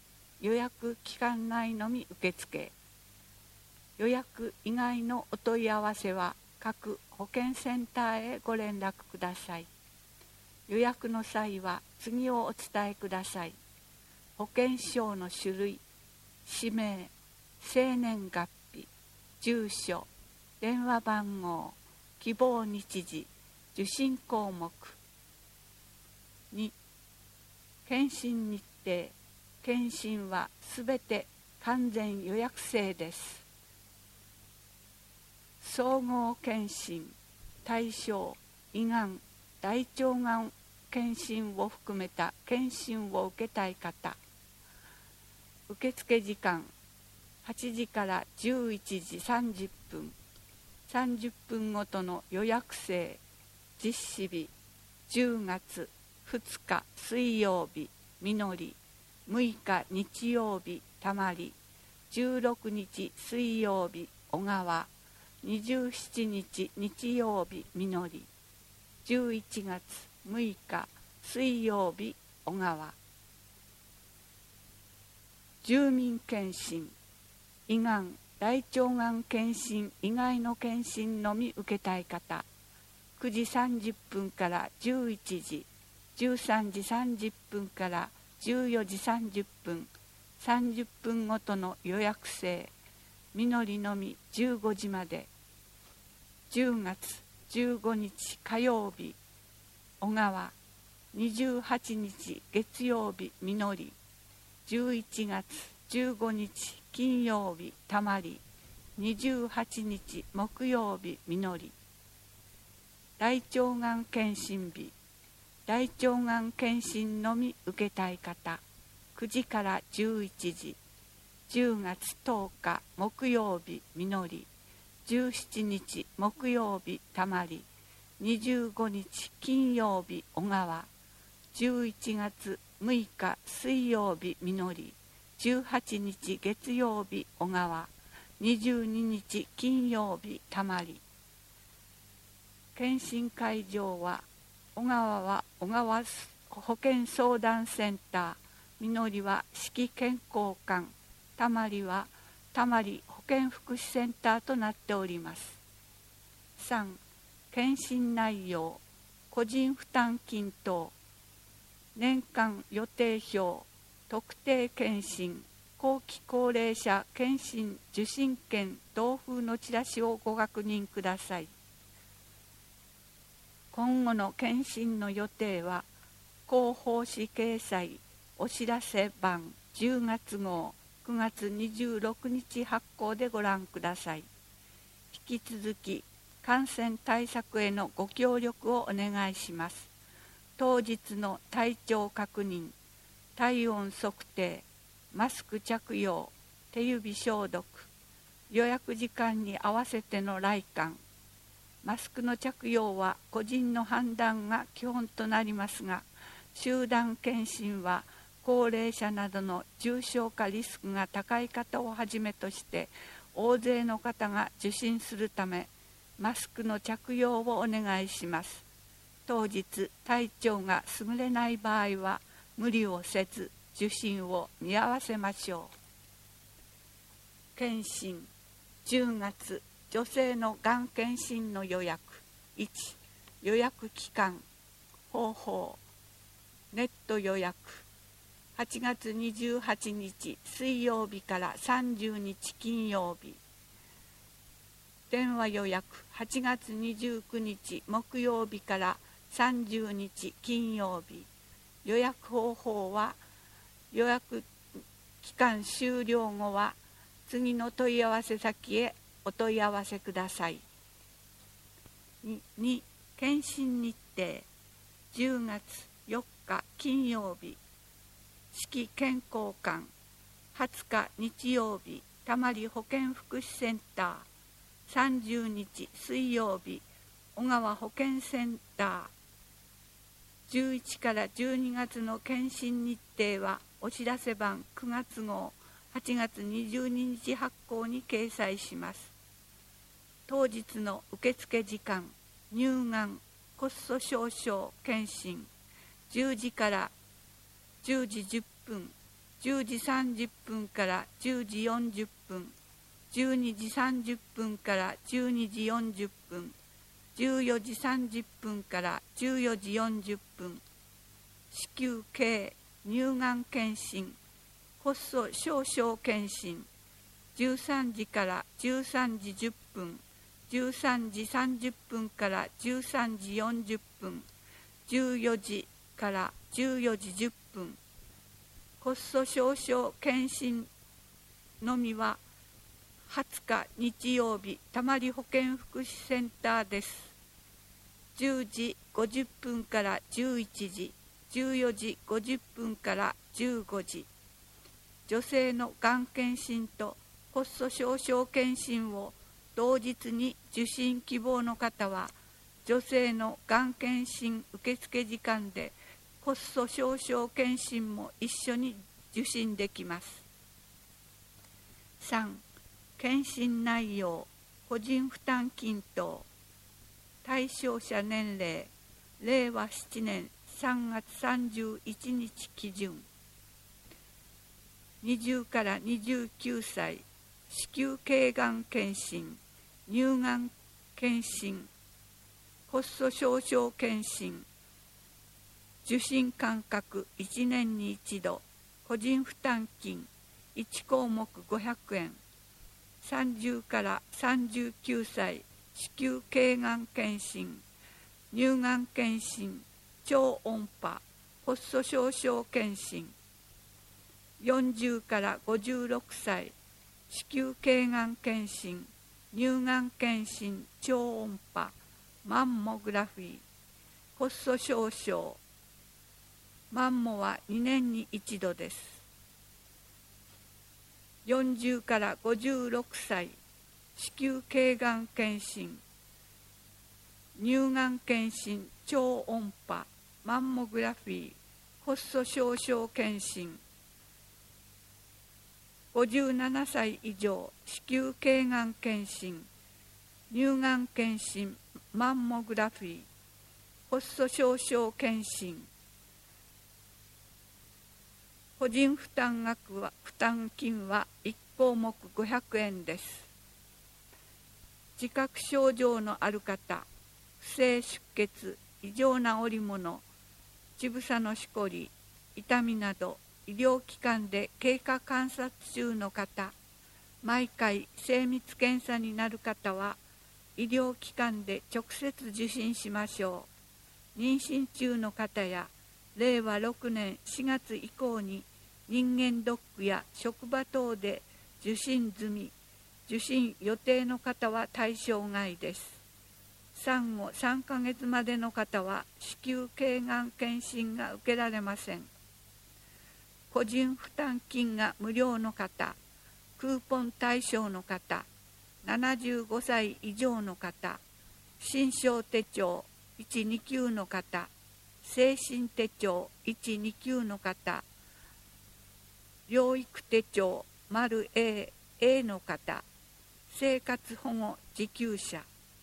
予約期間内のみ受付。予約以外のお問い合わせは各保健センターへご連絡ください。予約の際は次をお伝えください。保険証の種類、氏名、生年月日、住所、電話番号、希望日時、受診項目。に、検診日程。検診はすべて完全予約制です。総合検診、対象、胃がん、大腸がん検診を含めた検診を受けたい方。受付時間、はちじからじゅういちじさんじゅっぷん。さんじゅっぷんごとの予約制。実施日、じゅうがつふつか水曜日、みのり。むいか日曜日、たまり。じゅうろくにち水曜日、小川。にじゅうしちにち日曜日、みのり。じゅういちがつむいか水曜日、小川。住民検診、胃がん、大腸がん検診以外の検診のみ受けたい方。くじさんじゅっぷんからじゅういちじ、じゅうさんじさんじゅっぷんからじゅうよじさんじゅっぷん、さんじゅっぷんごとの予約制。みのりのみじゅうごじまで。じゅうがつじゅうごにち火曜日、小川。にじゅうはちにち月曜日、みのり。じゅういちがつじゅうごにち金曜日、たまり。にじゅうはちにち木曜日、みのり。大腸がん検診日。大腸がん検診のみ受けたい方。くじからじゅういちじ。じゅうがつとおか木曜日、みのり。じゅうしちにち木曜日、たまり。にじゅうごにち金曜日、小川。じゅういちがつむいか水曜日、みのり。じゅうはちにち月曜日、小川。にじゅうににち金曜日、たまり。検診会場は、小川は小川保健相談センター、みのりは市企健康館、たまりはたまり保健福祉センターとなっております。さん、検診内容、個人負担均等、年間予定表、特定検診、後期高齢者検診受診券同封のチラシをご確認ください。今後の検診の予定は、広報誌掲載お知らせ版じゅうがつ号くがつにじゅうろくにち発行でご覧ください。引き続き感染対策へのご協力をお願いします。当日の体調確認、体温測定、マスク着用、手指消毒、予約時間に合わせての来館、マスクの着用は個人の判断が基本となりますが、集団検診は高齢者などの重症化リスクが高い方をはじめとして大勢の方が受診するため、マスクの着用をお願いします。当日体調が優れない場合は無理をせず受診を見合わせましょう。検診、じゅうがつ女性のがん検診の予約。いち、予約期間、方法、ネット予約。はちがつにじゅうはちにち水曜日からさんじゅうにち金曜日。電話予約。はちがつにじゅうくにち木曜日からさんじゅうにち金曜日。予約方法は、予約期間終了後は次の問い合わせ先へお問い合わせください。に、検診日程。じゅうがつよっか金曜日、市企健康館。はつか日曜日、たまり保健福祉センター。さんじゅうにち水曜日、小川保健センター。じゅういちからじゅうにがつの検診日程はお知らせ版くがつ号はちがつにじゅうににち発行に掲載します。当日の受付時間、乳がん、骨粗しょう症検診、じゅうじからじゅうじじゅっぷん、 じゅうじさんじゅっぷんからじゅうじよんじゅっぷん、じゅうにじさんじゅっぷんからじゅうにじよんじゅっぷん、じゅうよじさんじゅっぷんからじゅうよじよんじゅっぷん、子宮頸乳がん検診、骨粗しょう症検診、じゅうさんじからじゅうさんじじゅっぷん、じゅうさんじさんじゅっぷんからじゅうさんじよんじゅっぷん、じゅうよじからじゅうよじじゅっぷん、骨粗しょう症検診のみははつか日曜日、たまり保健福祉センターです。じゅうじごじゅっぷんからじゅういちじ、じゅうよじごじゅっぷんからじゅうごじ、女性のがん検診と骨粗しょう症検診を同日に受診希望の方は、女性のがん検診受付時間で骨粗しょう症検診も一緒に受診できます。さん、検診内容、個人負担均等、対象者年齢、れいわななねんさんがつさんじゅういちにち基準、にじゅうからにじゅうきゅうさい、子宮頸がん検診、乳がん検診、骨粗しょう症検診、受診間隔いちねんに一度、個人負担金いちこうもくごひゃくえん、さんじゅうからさんじゅうきゅうさい、子宮頸がん検診、乳がん検診、超音波、骨粗しょう症検診、よんじゅうからごじゅうろくさい、子宮頸がん検診、乳がん検診、超音波、マンモグラフィー、骨粗しょう症、マンモはにねんに一度です。よんじゅうからごじゅうろくさい、子宮頸がん検診、乳がん検診、超音波、マンモグラフィー、骨粗しょう症検診、ごじゅうななさい以上、子宮頸がん検診、乳がん検診、マンモグラフィー、骨粗しょう症検診、個人負担額は負担金はいちこうもくごひゃくえんです。自覚症状のある方、不正出血、異常な織物、乳房のしこり、痛みなど医療機関で経過観察中の方、毎回精密検査になる方は医療機関で直接受診しましょう。妊娠中の方やれいわろくねんしがつ以降に人間ドックや職場等で受診済み、受診予定の方は対象外です。産後さんかげつまでの方は子宮頸がん検診が受けられません。個人負担金が無料の方、クーポン対象の方、ななじゅうごさい以上の方、診症手帳いち、に級の方、精神手帳いち、に級の方、療育手帳丸 A、A の方、生活保護受給者、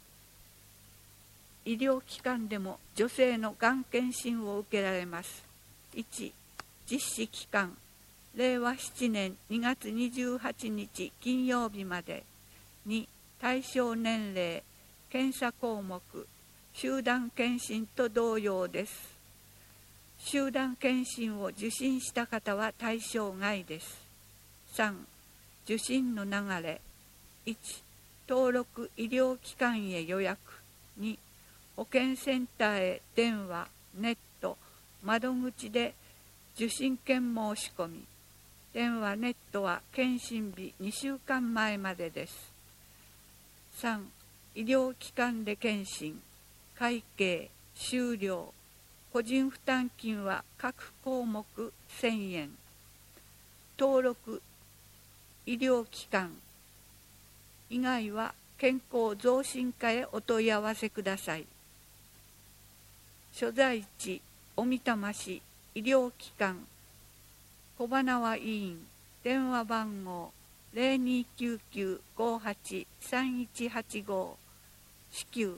医療機関でも女性のがん検診を受けられます。いち、実施期間、れいわななねんにがつにじゅうはちにち金曜日まで。に、対象年齢、検査項目、集団検診と同様です。集団検診を受診した方は対象外です。さん、受診の流れ。いち、登録医療機関へ予約。に、保健センターへ電話、ネット、窓口で受診券申し込み。電話、ネットは検診日にしゅうかんまえまでです。さん、医療機関で検診、会計、終了、個人負担金は各項目せんえん。登録医療機関以外は健康増進課へお問い合わせください。所在地、小美玉市医療機関小花輪医院、電話番号 ゼロにきゅうきゅう ごはち さんいちはちご、至急。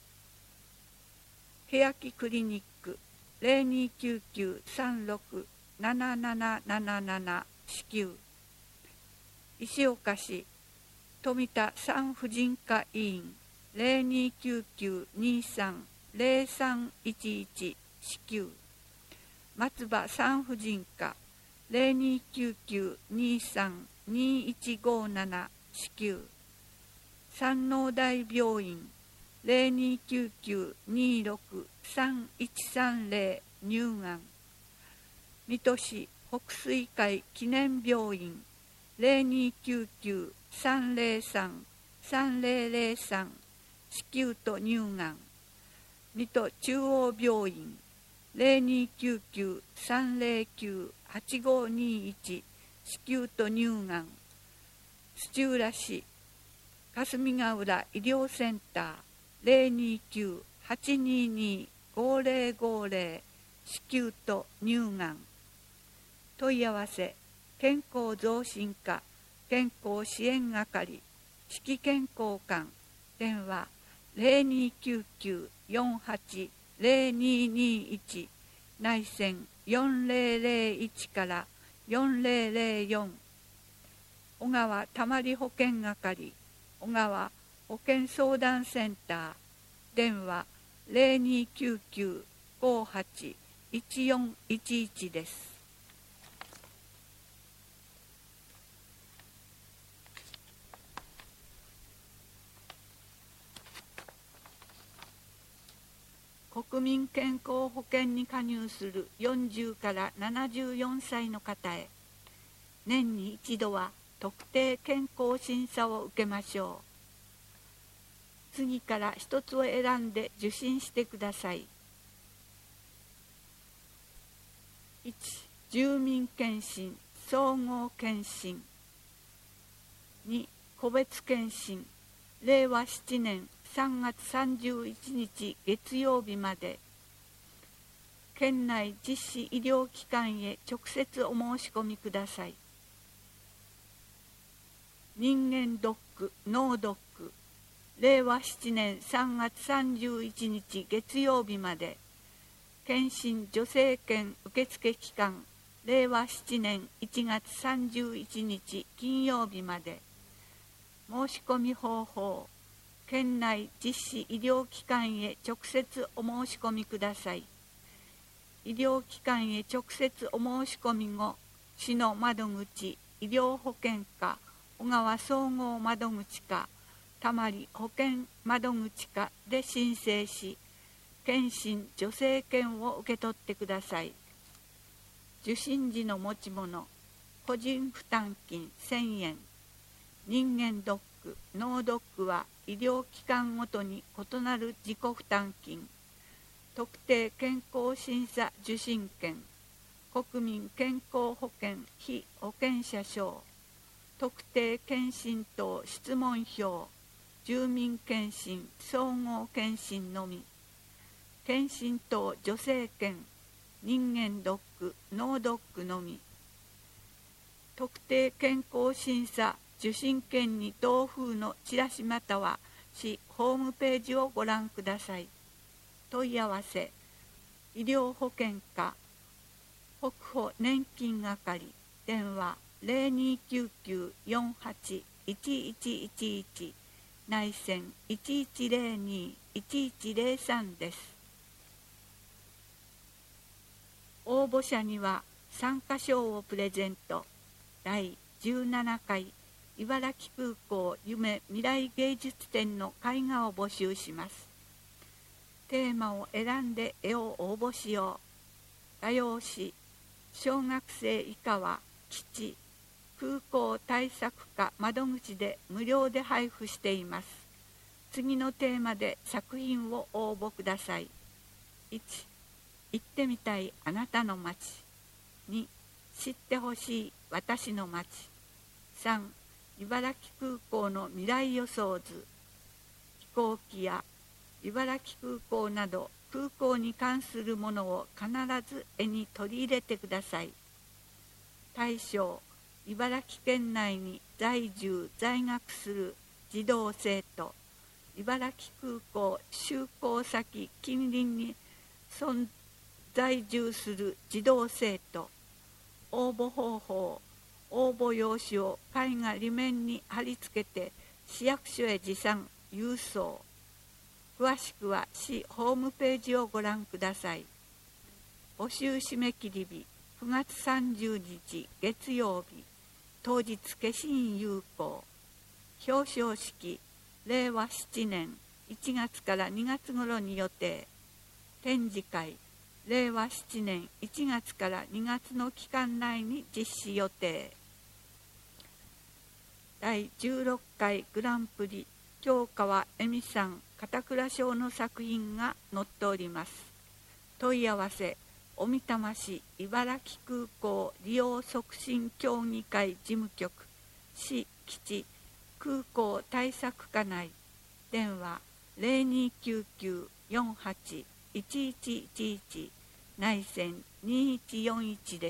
欅クリニック ゼロにきゅうきゅう さんろくなななななななな支給。石岡市富田産婦人科医院 ゼロにきゅうきゅうにさんゼロさんいちいち 支給。松葉産婦人科 ゼロにきゅうきゅうにさんにいちごなな 支給。山王台病院 ゼロにきゅうきゅうにろくさんいちさんゼロ 入院。水戸市北水会記念病院 ゼロにきゅうきゅうさんゼロさんさんゼロゼロさん 支給と入院。水戸中央病院 ゼロにきゅうきゅうさんゼロきゅうはちごにいち 支給と入院。土浦市霞ヶ浦医療センター ゼロにきゅうはちににごゼロごゼロ 支給と入院。問い合わせ健康増進課健康支援係四季健康館電話ゼロにきゅうきゅうよんはちゼロににいち内線よんゼロゼロいちからよんゼロゼロよん。小川たまり保健係小川保健相談センター電話ゼロにきゅうきゅうごはちいちよんいちいちです。国民健康保険に加入するよんじゅうからななじゅうよんさいの方へ、年に一度は特定健康審査を受けましょう。次から一つを選んで受診してください。いち. 住民検診総合検診。に. 個別検診れいわななねんさんがつさんじゅういちにち月曜日まで。県内実施医療機関へ直接お申し込みください。人間ドック脳ドックれいわななねんさんがつさんじゅういちにち月曜日まで。検診助成券受付期間れいわななねんいちがつさんじゅういちにち金曜日まで。申し込み方法県内実施医療機関へ直接お申し込みください。医療機関へ直接お申し込み後、市の窓口、医療保険課、小川総合窓口課、たまり保険窓口課で申請し、検診助成券を受け取ってください。受診時の持ち物、個人負担金せんえん、人間ドック、脳ドックは医療機関ごとに異なる自己負担金、特定健康審査受診券、国民健康保険被保険者証、特定健診等質問票、住民検診総合検診のみ、検診等助成券、人間ドック、脳ドックのみ、特定健康審査受診券に同封のチラシまたは市ホームページをご覧ください。問い合わせ医療保険課北保年金係電話ゼロにきゅうきゅうよんはちいちいちいちいち内線いちいちゼロにいちいちゼロさんです。応募者には参加賞をプレゼント。だいじゅうななかい茨城空港夢未来芸術展の絵画を募集します。テーマを選んで絵を応募しよう。画用紙、小学生以下は基地、空港対策課窓口で無料で配布しています。次のテーマで作品を応募ください。いち. 行ってみたいあなたの街。に. 知ってほしい私の街。さん. 茨城空港の未来予想図。飛行機や茨城空港など空港に関するものを必ず絵に取り入れてください。対象、茨城県内に在住在学する児童生徒、茨城空港就航先近隣に存在住する児童生徒、 応募方法、応募用紙を絵画裏面に貼り付けて市役所へ持参郵送。詳しくは市ホームページをご覧ください。募集締め切り日くがつさんじゅうにち月曜日、当日消印有効。表彰式れいわなねんいちがつからにがつ頃に予定。展示会れいわななねんいちがつからにがつの期間内に実施予定。だいじゅうろっかいグランプリ京川恵美さん片倉賞の作品が載っております。問い合わせ小美玉市茨城空港利用促進協議会事務局市基地空港対策課内。電話 ゼロにきゅうきゅう よんはち いちいちいちいち 内線にいちよんいちです。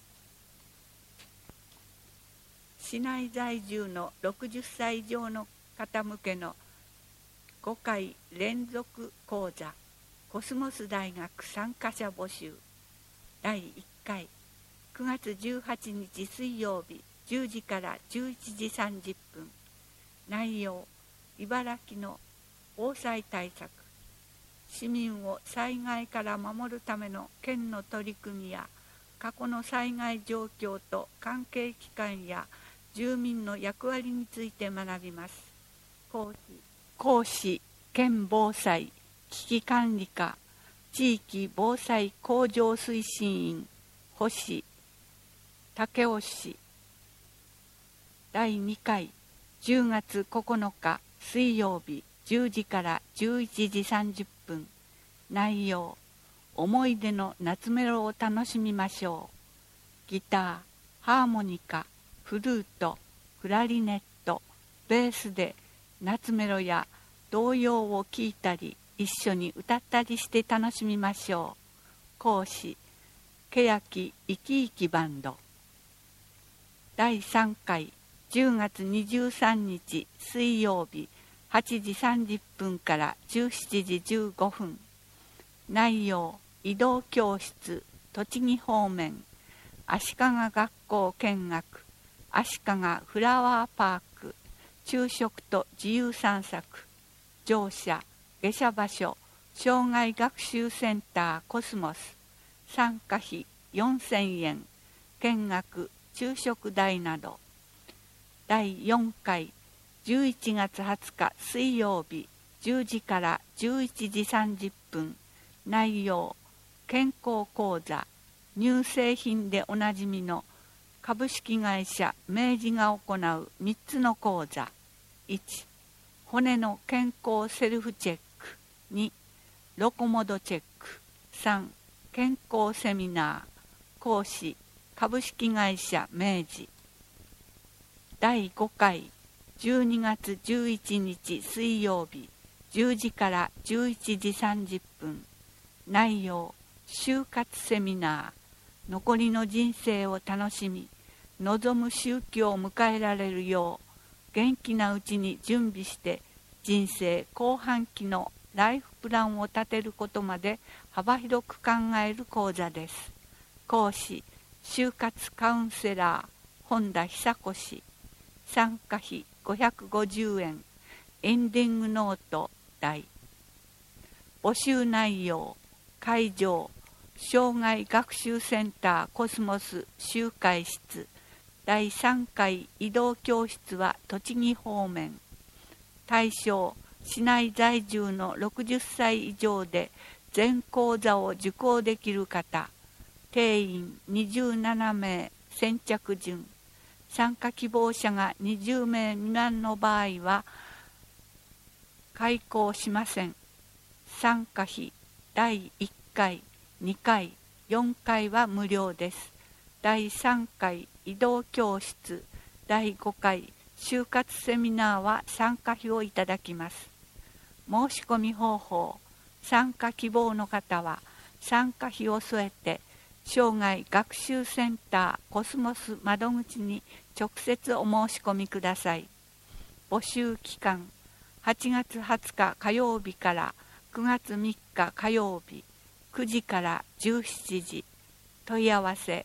市内在住のろくじゅっさい以上の方向けのごかい連続講座コスモス大学参加者募集。だいいっかいくがつじゅうはちにち水曜日じゅうじからじゅういちじさんじゅっぷん。内容茨城の防災対策、市民を災害から守るための県の取り組みや過去の災害状況と関係機関や住民の役割について学びます。講師講師県防災危機管理課地域防災向上推進員星武雄氏。だいにかいじゅうがつここのか水曜日じゅうじからじゅういちじさんじゅっぷん。内容思い出の夏メロを楽しみましょう。ギター、ハーモニカ、フルート、クラリネット、ベースで夏メロや童謡を聴いたり一緒に歌ったりして楽しみましょう。講師けやきいきいきバンド。だいさんかいじゅうがつにじゅうさんにち水曜日はちじさんじゅっぷんからじゅうしちじじゅうごふん。内容移動教室栃木方面足利学校見学足利フラワーパーク昼食と自由散策。乗車下車場所障害学習センターコスモス。参加費よんせんえん。見学昼食代など。だいよんかいじゅういちがつはつか水曜日じゅうじからじゅういちじさんじゅっぷん。内容健康講座乳製品でおなじみの株式会社明治が行うみっつの講座。いち骨の健康セルフチェック。にロコモドチェック。さん健康セミナー。講師株式会社明治。だいごかいじゅうにがつじゅういちにち水曜日じゅうじからじゅういちじさんじゅっぷん。内容就活セミナー。残りの人生を楽しみ望む宗教を迎えられるよう元気なうちに準備して人生後半期のライフプランを立てることまで幅広く考える講座です。講師就活カウンセラー本田久子氏。参加費ごひゃくごじゅうえん。エンディングノート代。募集内容会場障害学習センターコスモス集会室。だいさんかい移動教室は栃木方面。対象市内在住のろくじゅっさい以上で全講座を受講できる方。定員にじゅうななめい。先着順。参加希望者がにじゅうめい未満の場合は開講しません。参加費だいいっかい、にかい、よんかいは無料です。だいさんかい移動教室、だいごかい就活セミナーは参加費をいただきます。申し込み方法、参加希望の方は参加費を添えて生涯学習センターコスモス窓口に直接お申し込みください。募集期間はちがつはつか火曜日からくがつみっか火曜日くじからじゅうしちじ。問い合わせ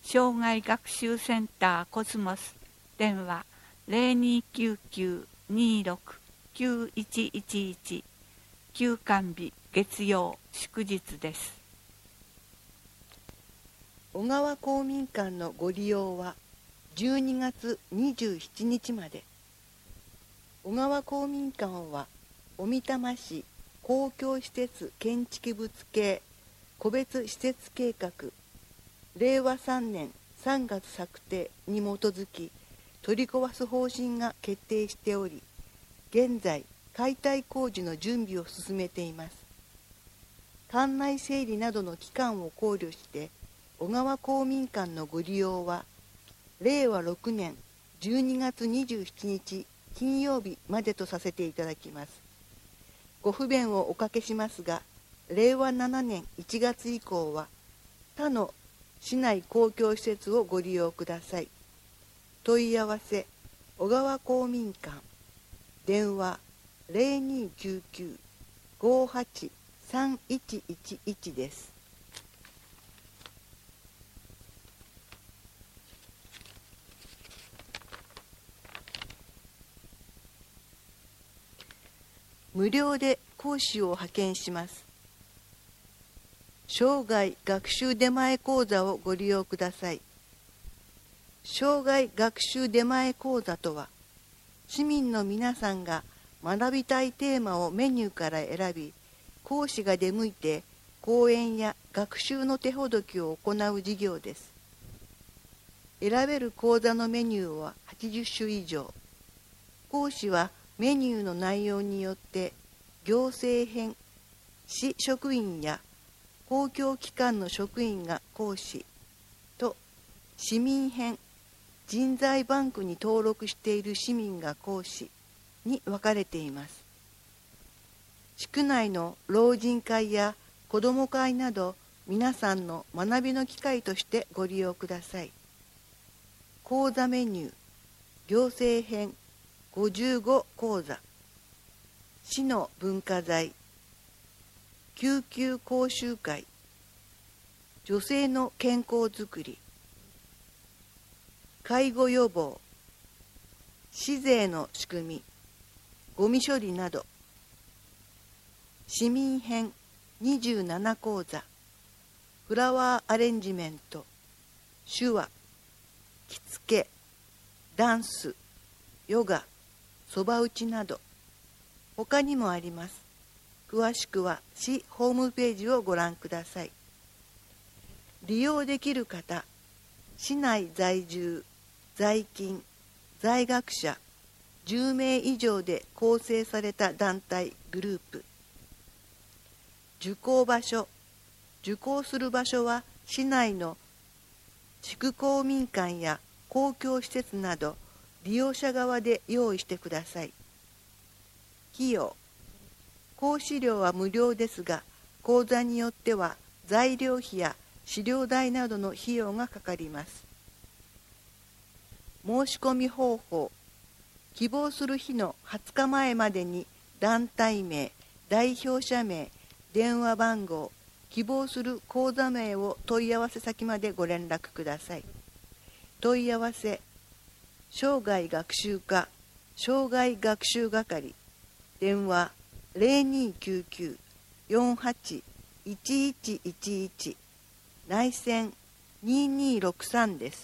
障害学習センターコスモス電話 ゼロにきゅうきゅう にーろく きゅういちいちいち 休館日月曜祝日です。 小川公民館のご利用はじゅうにがつにじゅうしちにちまで。小川公民館は小美玉市公共施設建築物系個別施設計画れいわさんねんさんがつ策定に基づき取り壊す方針が決定しており、現在解体工事の準備を進めています。館内整理などの期間を考慮して小川公民館のご利用はれいわろくねんじゅうにがつにじゅうしちにち金曜日までとさせていただきます。ご不便をおかけしますが、れいわななねんいちがつ以降は他の市内公共施設をご利用ください。問い合わせ小川公民館電話 ゼロにきゅうきゅう ごーはち さんいちいちいち です。無料で講師を派遣します。生涯学習出前講座をご利用ください。生涯学習出前講座とは、市民の皆さんが学びたいテーマをメニューから選び、講師が出向いて講演や学習の手ほどきを行う事業です。選べる講座のメニューははちじゅっしゅ以上。講師はメニューの内容によって行政編、市職員や公共機関の職員が講師と市民編、人材バンクに登録している市民が講師に分かれています。地区内の老人会や子ども会など皆さんの学びの機会としてご利用ください。講座メニュー、行政編ごじゅうご講座、市の文化財、救急講習会、女性の健康づくり、介護予防、市税の仕組み、ゴミ処理など、市民編にじゅうなな講座、フラワーアレンジメント、手話、着付け、ダンス、ヨガ、そば打ちなど、他にもあります。詳しくは市ホームページをご覧ください。利用できる方、市内在住、在勤、在学者、じゅうめい以上で構成された団体・グループ。受講場所、受講する場所は市内の地区公民館や公共施設など利用者側で用意してください。費用、講師料は無料ですが、講座によっては材料費や資料代などの費用がかかります。申し込み方法、希望する日のはつかまえまでに団体名、代表者名、電話番号、希望する講座名を問い合わせ先までご連絡ください。問い合わせ、生涯学習課、生涯学習係、電話ゼロにきゅうきゅう よんはち いちいちいちいち、内線ににろくさんです。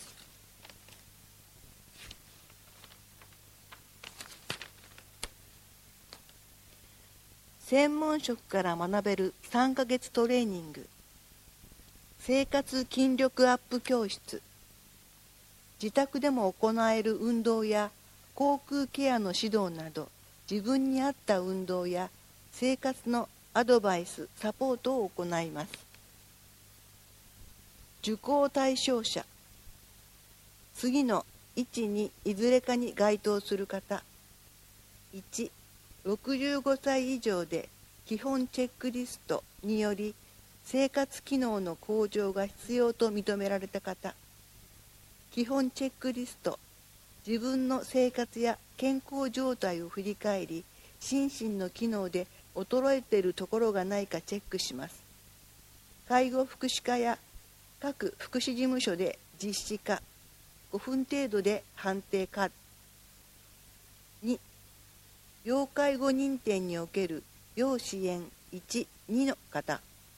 専門職から学べるさんかげつトレーニング、生活筋力アップ教室、自宅でも行える運動や口腔ケアの指導など、自分に合った運動や生活のアドバイス、サポートを行います。受講対象者、次のいちにいずれかに該当する方。いち、ろくじゅうごさい以上で基本チェックリストにより生活機能の向上が必要と認められた方。基本チェックリスト、自分の生活や健康状態を振り返り、心身の機能で衰えているところがないかチェックします。介護福祉課や各福祉事務所で実施かごふん程度で判定か。に要介護認定における要支援いち、にの方、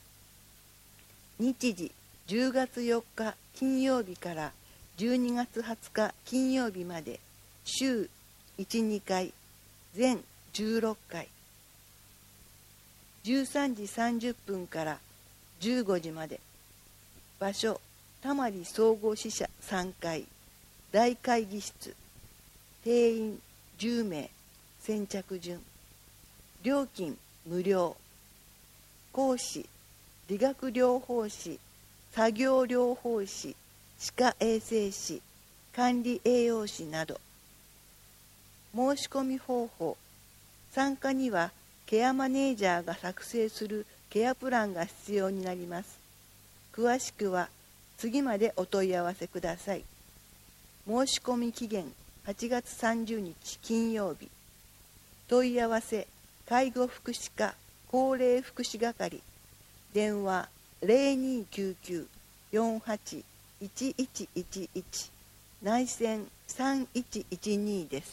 日時じゅうがつよっか金曜日からじゅうにがつはつか金曜日まで週いち、にかい、全じゅうろっかい、じゅうさんじさんじゅっぷんからじゅうごじまで。場所たまり総合支社さんかい大会議室。定員じゅうめい、先着順。料金無料。講師理学療法士、作業療法士、歯科衛生士、管理栄養士など。申し込み方法。参加にはケアマネージャーが作成するケアプランが必要になります。詳しくは次までお問い合わせください。申し込み期限はちがつさんじゅうにち金曜日。問い合わせ介護福祉課高齢福祉係。電話 ゼロにーきゅうきゅう よんはち いちいちいちいち 内線さんいちいちにです。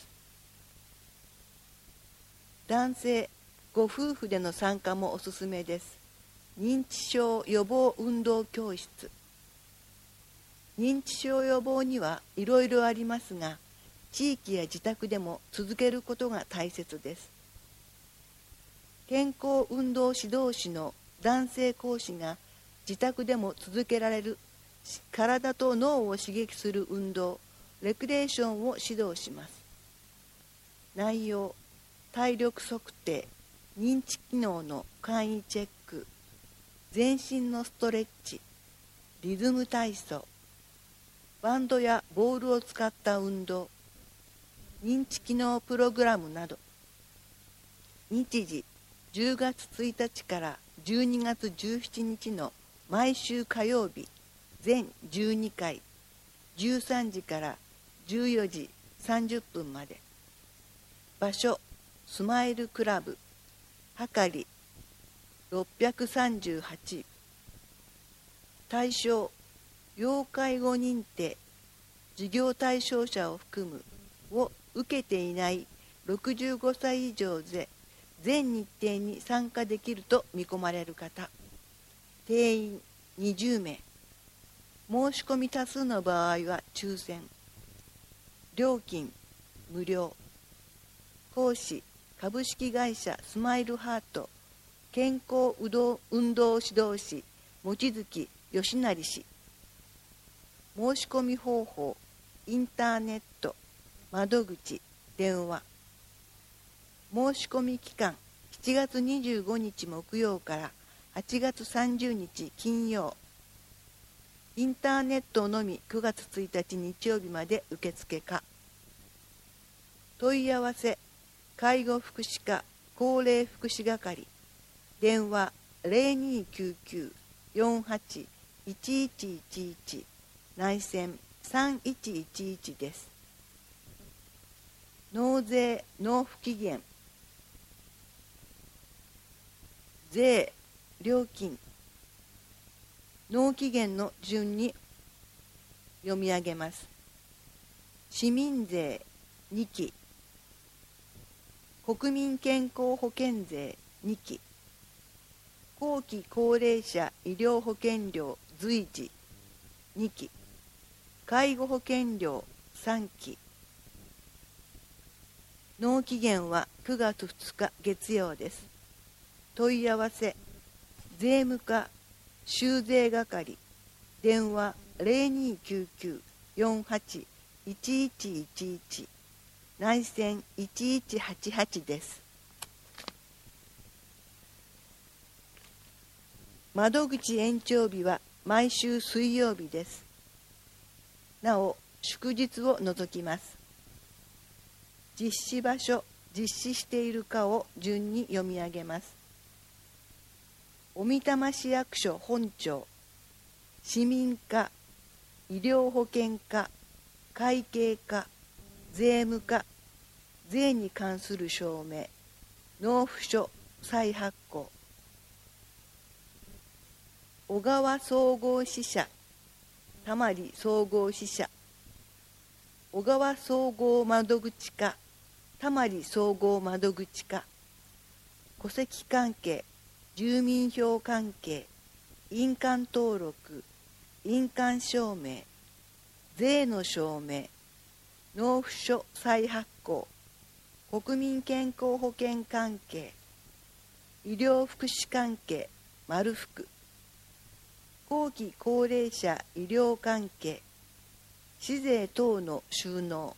男性ご夫婦での参加もおすすめです。認知症予防運動教室。認知症予防にはいろいろありますが、地域や自宅でも続けることが大切です。健康運動指導士の男性講師が自宅でも続けられる体と脳を刺激する運動、レクレーションを指導します。内容、体力測定、認知機能の簡易チェック、全身のストレッチ、リズム体操、バンドやボールを使った運動、認知機能プログラムなど。日時じゅうがつついたちからじゅうにがつじゅうしちにちの毎週火曜日、全じゅうにかい、じゅうさんじからじゅうよじさんじゅっぷんまで。場所スマイルクラブはかりろっぴゃくさんじゅうはち。対象要介護認定、事業対象者を含むを受けていないろくじゅうごさい以上で全日程に参加できると見込まれる方。定員にじゅうめい。申し込み多数の場合は抽選。料金無料。講師株式会社スマイルハート健康運動運動指導士望月義成氏。申し込み方法、インターネット、窓口、電話。申し込み期間しちがつにじゅうごにち木曜からはちがつさんじゅうにち金曜。インターネットのみくがつついたち日曜日まで受付可。問い合わせ介護福祉課高齢福祉係。電話ゼロにーきゅうきゅう よんはち いちいちいちいち、内線さんいちいちいちです。納税納付期限。税料金納期限の順に読み上げます。市民税にき、国民健康保険税にき、後期高齢者医療保険料随時にき、介護保険料さんき。納期限はくがつふつか月曜です。問い合わせ税務課収税係。電話ゼロにーきゅうきゅう よんはち いちいちいちいち、内線いちいちはちはちです。窓口延長日は毎週水曜日です。なお祝日を除きます。実施場所、実施しているかを順に読み上げます。小美玉市役所本庁、市民課、医療保険課、会計課、税務課、税に関する証明、納付書再発行。小川総合支社、 たまり総合支社、小川総合窓口課、たまり総合窓口課、戸籍関係、住民票関係、印鑑登録、印鑑証明、税の証明、納付書再発行、国民健康保険関係、医療福祉関係、丸福、後期高齢者医療関係、市税等の収納、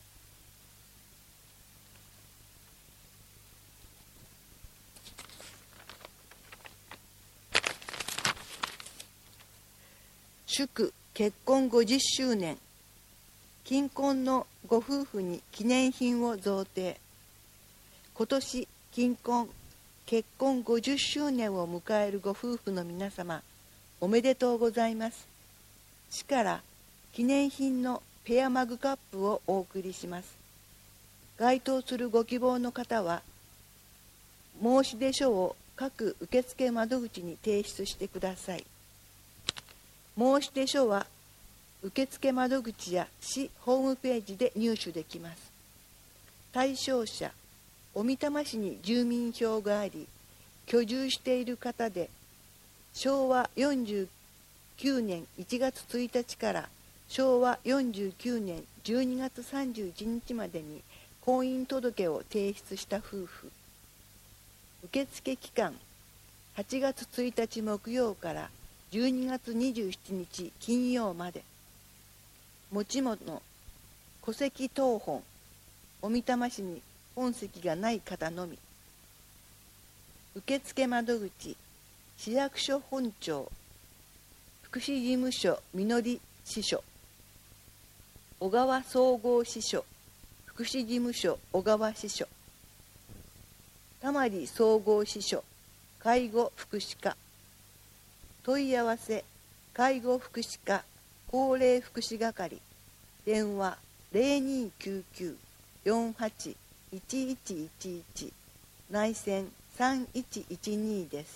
祝結婚ごじゅっしゅうねん、金婚のご夫婦に記念品を贈呈。今年金婚結婚ごじゅっしゅうねんを迎えるご夫婦の皆様、おめでとうございます。市から記念品のペアマグカップをお送りします。該当するご希望の方は、申出書を各受付窓口に提出してください。申出書は受付窓口や市ホームページで入手できます。対象者、小美玉市に住民票があり、居住している方で、しょうわよんじゅうきゅうねんいちがつついたちからしょうわよんじゅうきゅうねんじゅうにがつさんじゅういちにちまでに婚姻届を提出した夫婦。受付期間、はちがつついたち木曜からじゅうにがつにじゅうしちにち金曜まで。持ち物、戸籍謄本、小美玉市に本籍がない方のみ。受付窓口、市役所本庁、福祉事務所みのり支所、小川総合支所、福祉事務所小川支所、たまり総合支所、介護福祉課。問い合わせ、介護福祉課高齢福祉係、電話 ゼロにーきゅうきゅう よんはち いちいちいちいち、内線さんいちいちにです。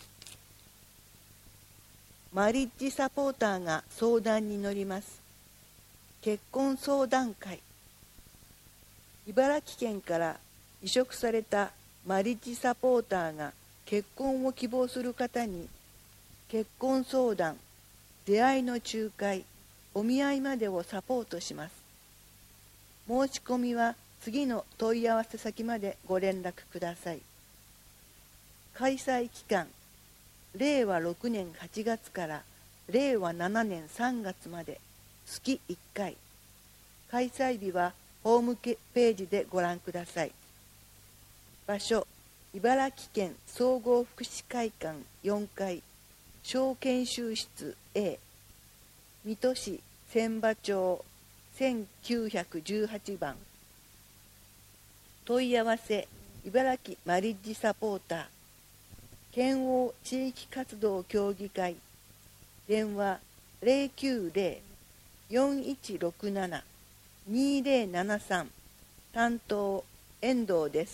マリッジサポーターが相談に乗ります。結婚相談会。茨城県から委嘱されたマリッジサポーターが結婚を希望する方に結婚相談、出会いの仲介、お見合いまでをサポートします。申し込みは次の問い合わせ先までご連絡ください。開催期間、れいわろくねんはちがつかられいわななねんさんがつまで月いっかい。開催日はホームページでご覧ください。場所、茨城県総合福祉会館よんかい、小研修室 A、水戸市千葉町せんきゅうひゃくじゅうはちばん。問い合わせ、茨城マリッジサポーター、県央地域活動協議会、電話 ゼロきゅうゼロ よんいちろくなな にゼロななさん、担当遠藤です。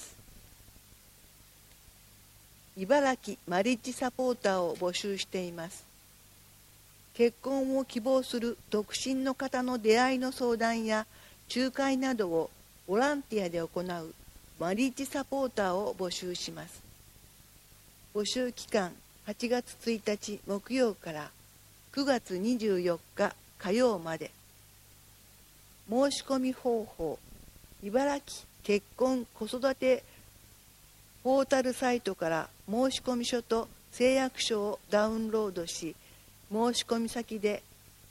茨城マリッジサポーターを募集しています。結婚を希望する独身の方の出会いの相談や仲介などをボランティアで行うマリッジサポーターを募集します。募集期間はちがつついたち木曜からくがつにじゅうよっか火曜まで。申し込み方法、茨城結婚子育てポータルサイトから申し込み書と誓約書をダウンロードし、申し込み先で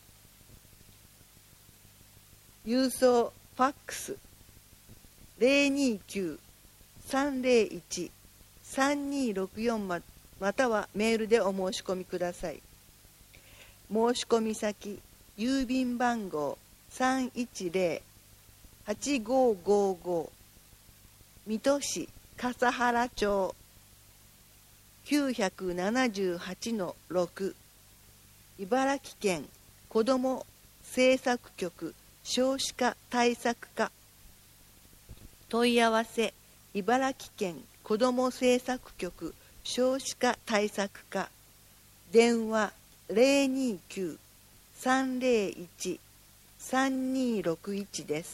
郵送ファックス ゼロにーきゅう さんゼロいち さんにーろくよん ま, またはメールでお申し込みください。申し込み先、郵便番号 さんいちゼロ はちごごご 水戸市笠原町 きゅうななはちのろく、茨城県子ども政策局少子化対策課。問い合わせ、茨城県子ども政策局少子化対策課、電話 ゼロにーきゅうさんぜろいち さんにろくいちです。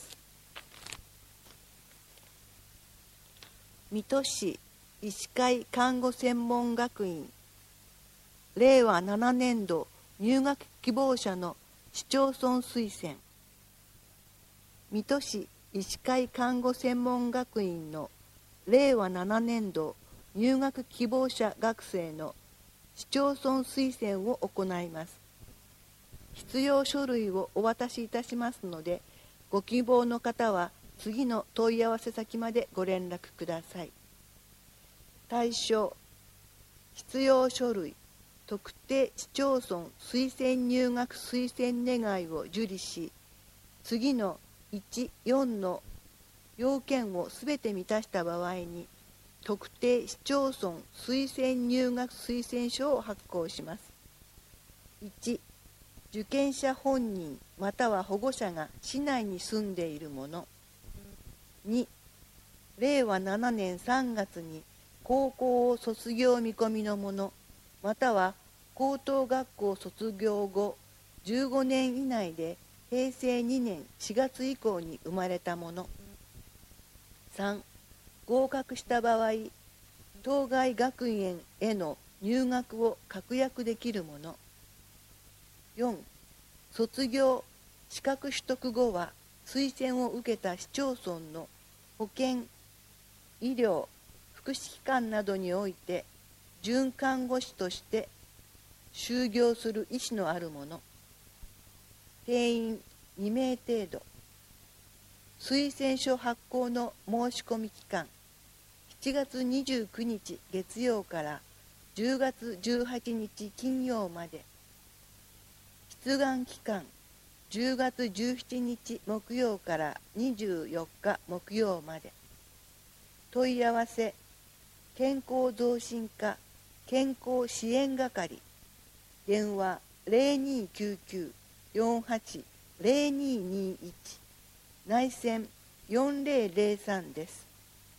水戸市医師会看護専門学院れいわななねん度入学希望者の市町村推薦。水戸市医師会看護専門学院のれいわななねん度入学希望者学生の市町村推薦を行います。必要書類をお渡しいたしますので、ご希望の方は次の問い合わせ先までご連絡ください。対象、必要書類、特定市町村推薦入学推薦願を受理し、次のいち、よんの要件をすべて満たした場合に、特定市町村推薦入学推薦書を発行します。いち、受験者本人または保護者が市内に住んでいる者。に、れいわななねんさんがつに高校を卒業見込みの者、または高等学校卒業後じゅうごねん以内でへいせいにねんしがつ以降に生まれた者。さん、合格した場合、当該学園への入学を確約できる者。よん、卒業、資格取得後は推薦を受けた市町村の保健、医療、福祉機関などにおいて准看護師として就業する意思のある者。定員にめい程度。推薦書発行の申し込み期間、しちがつにじゅうくにち月曜からじゅうがつじゅうはちにち金曜まで。出願期間、じゅうがつじゅうしちにち木曜からにじゅうよっか木曜まで。問い合わせ、健康増進課健康支援係、電話ゼロにきゅうきゅう よんはち ゼロににいち、内線よんぜろぜろさんです。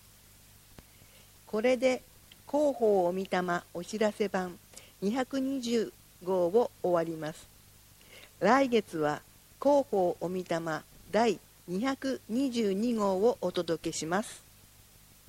これで広報おみたまお知らせ版にひゃくにじゅうごうを終わります。来月は広報おみたまだいにひゃくにじゅうにごうをお届けします。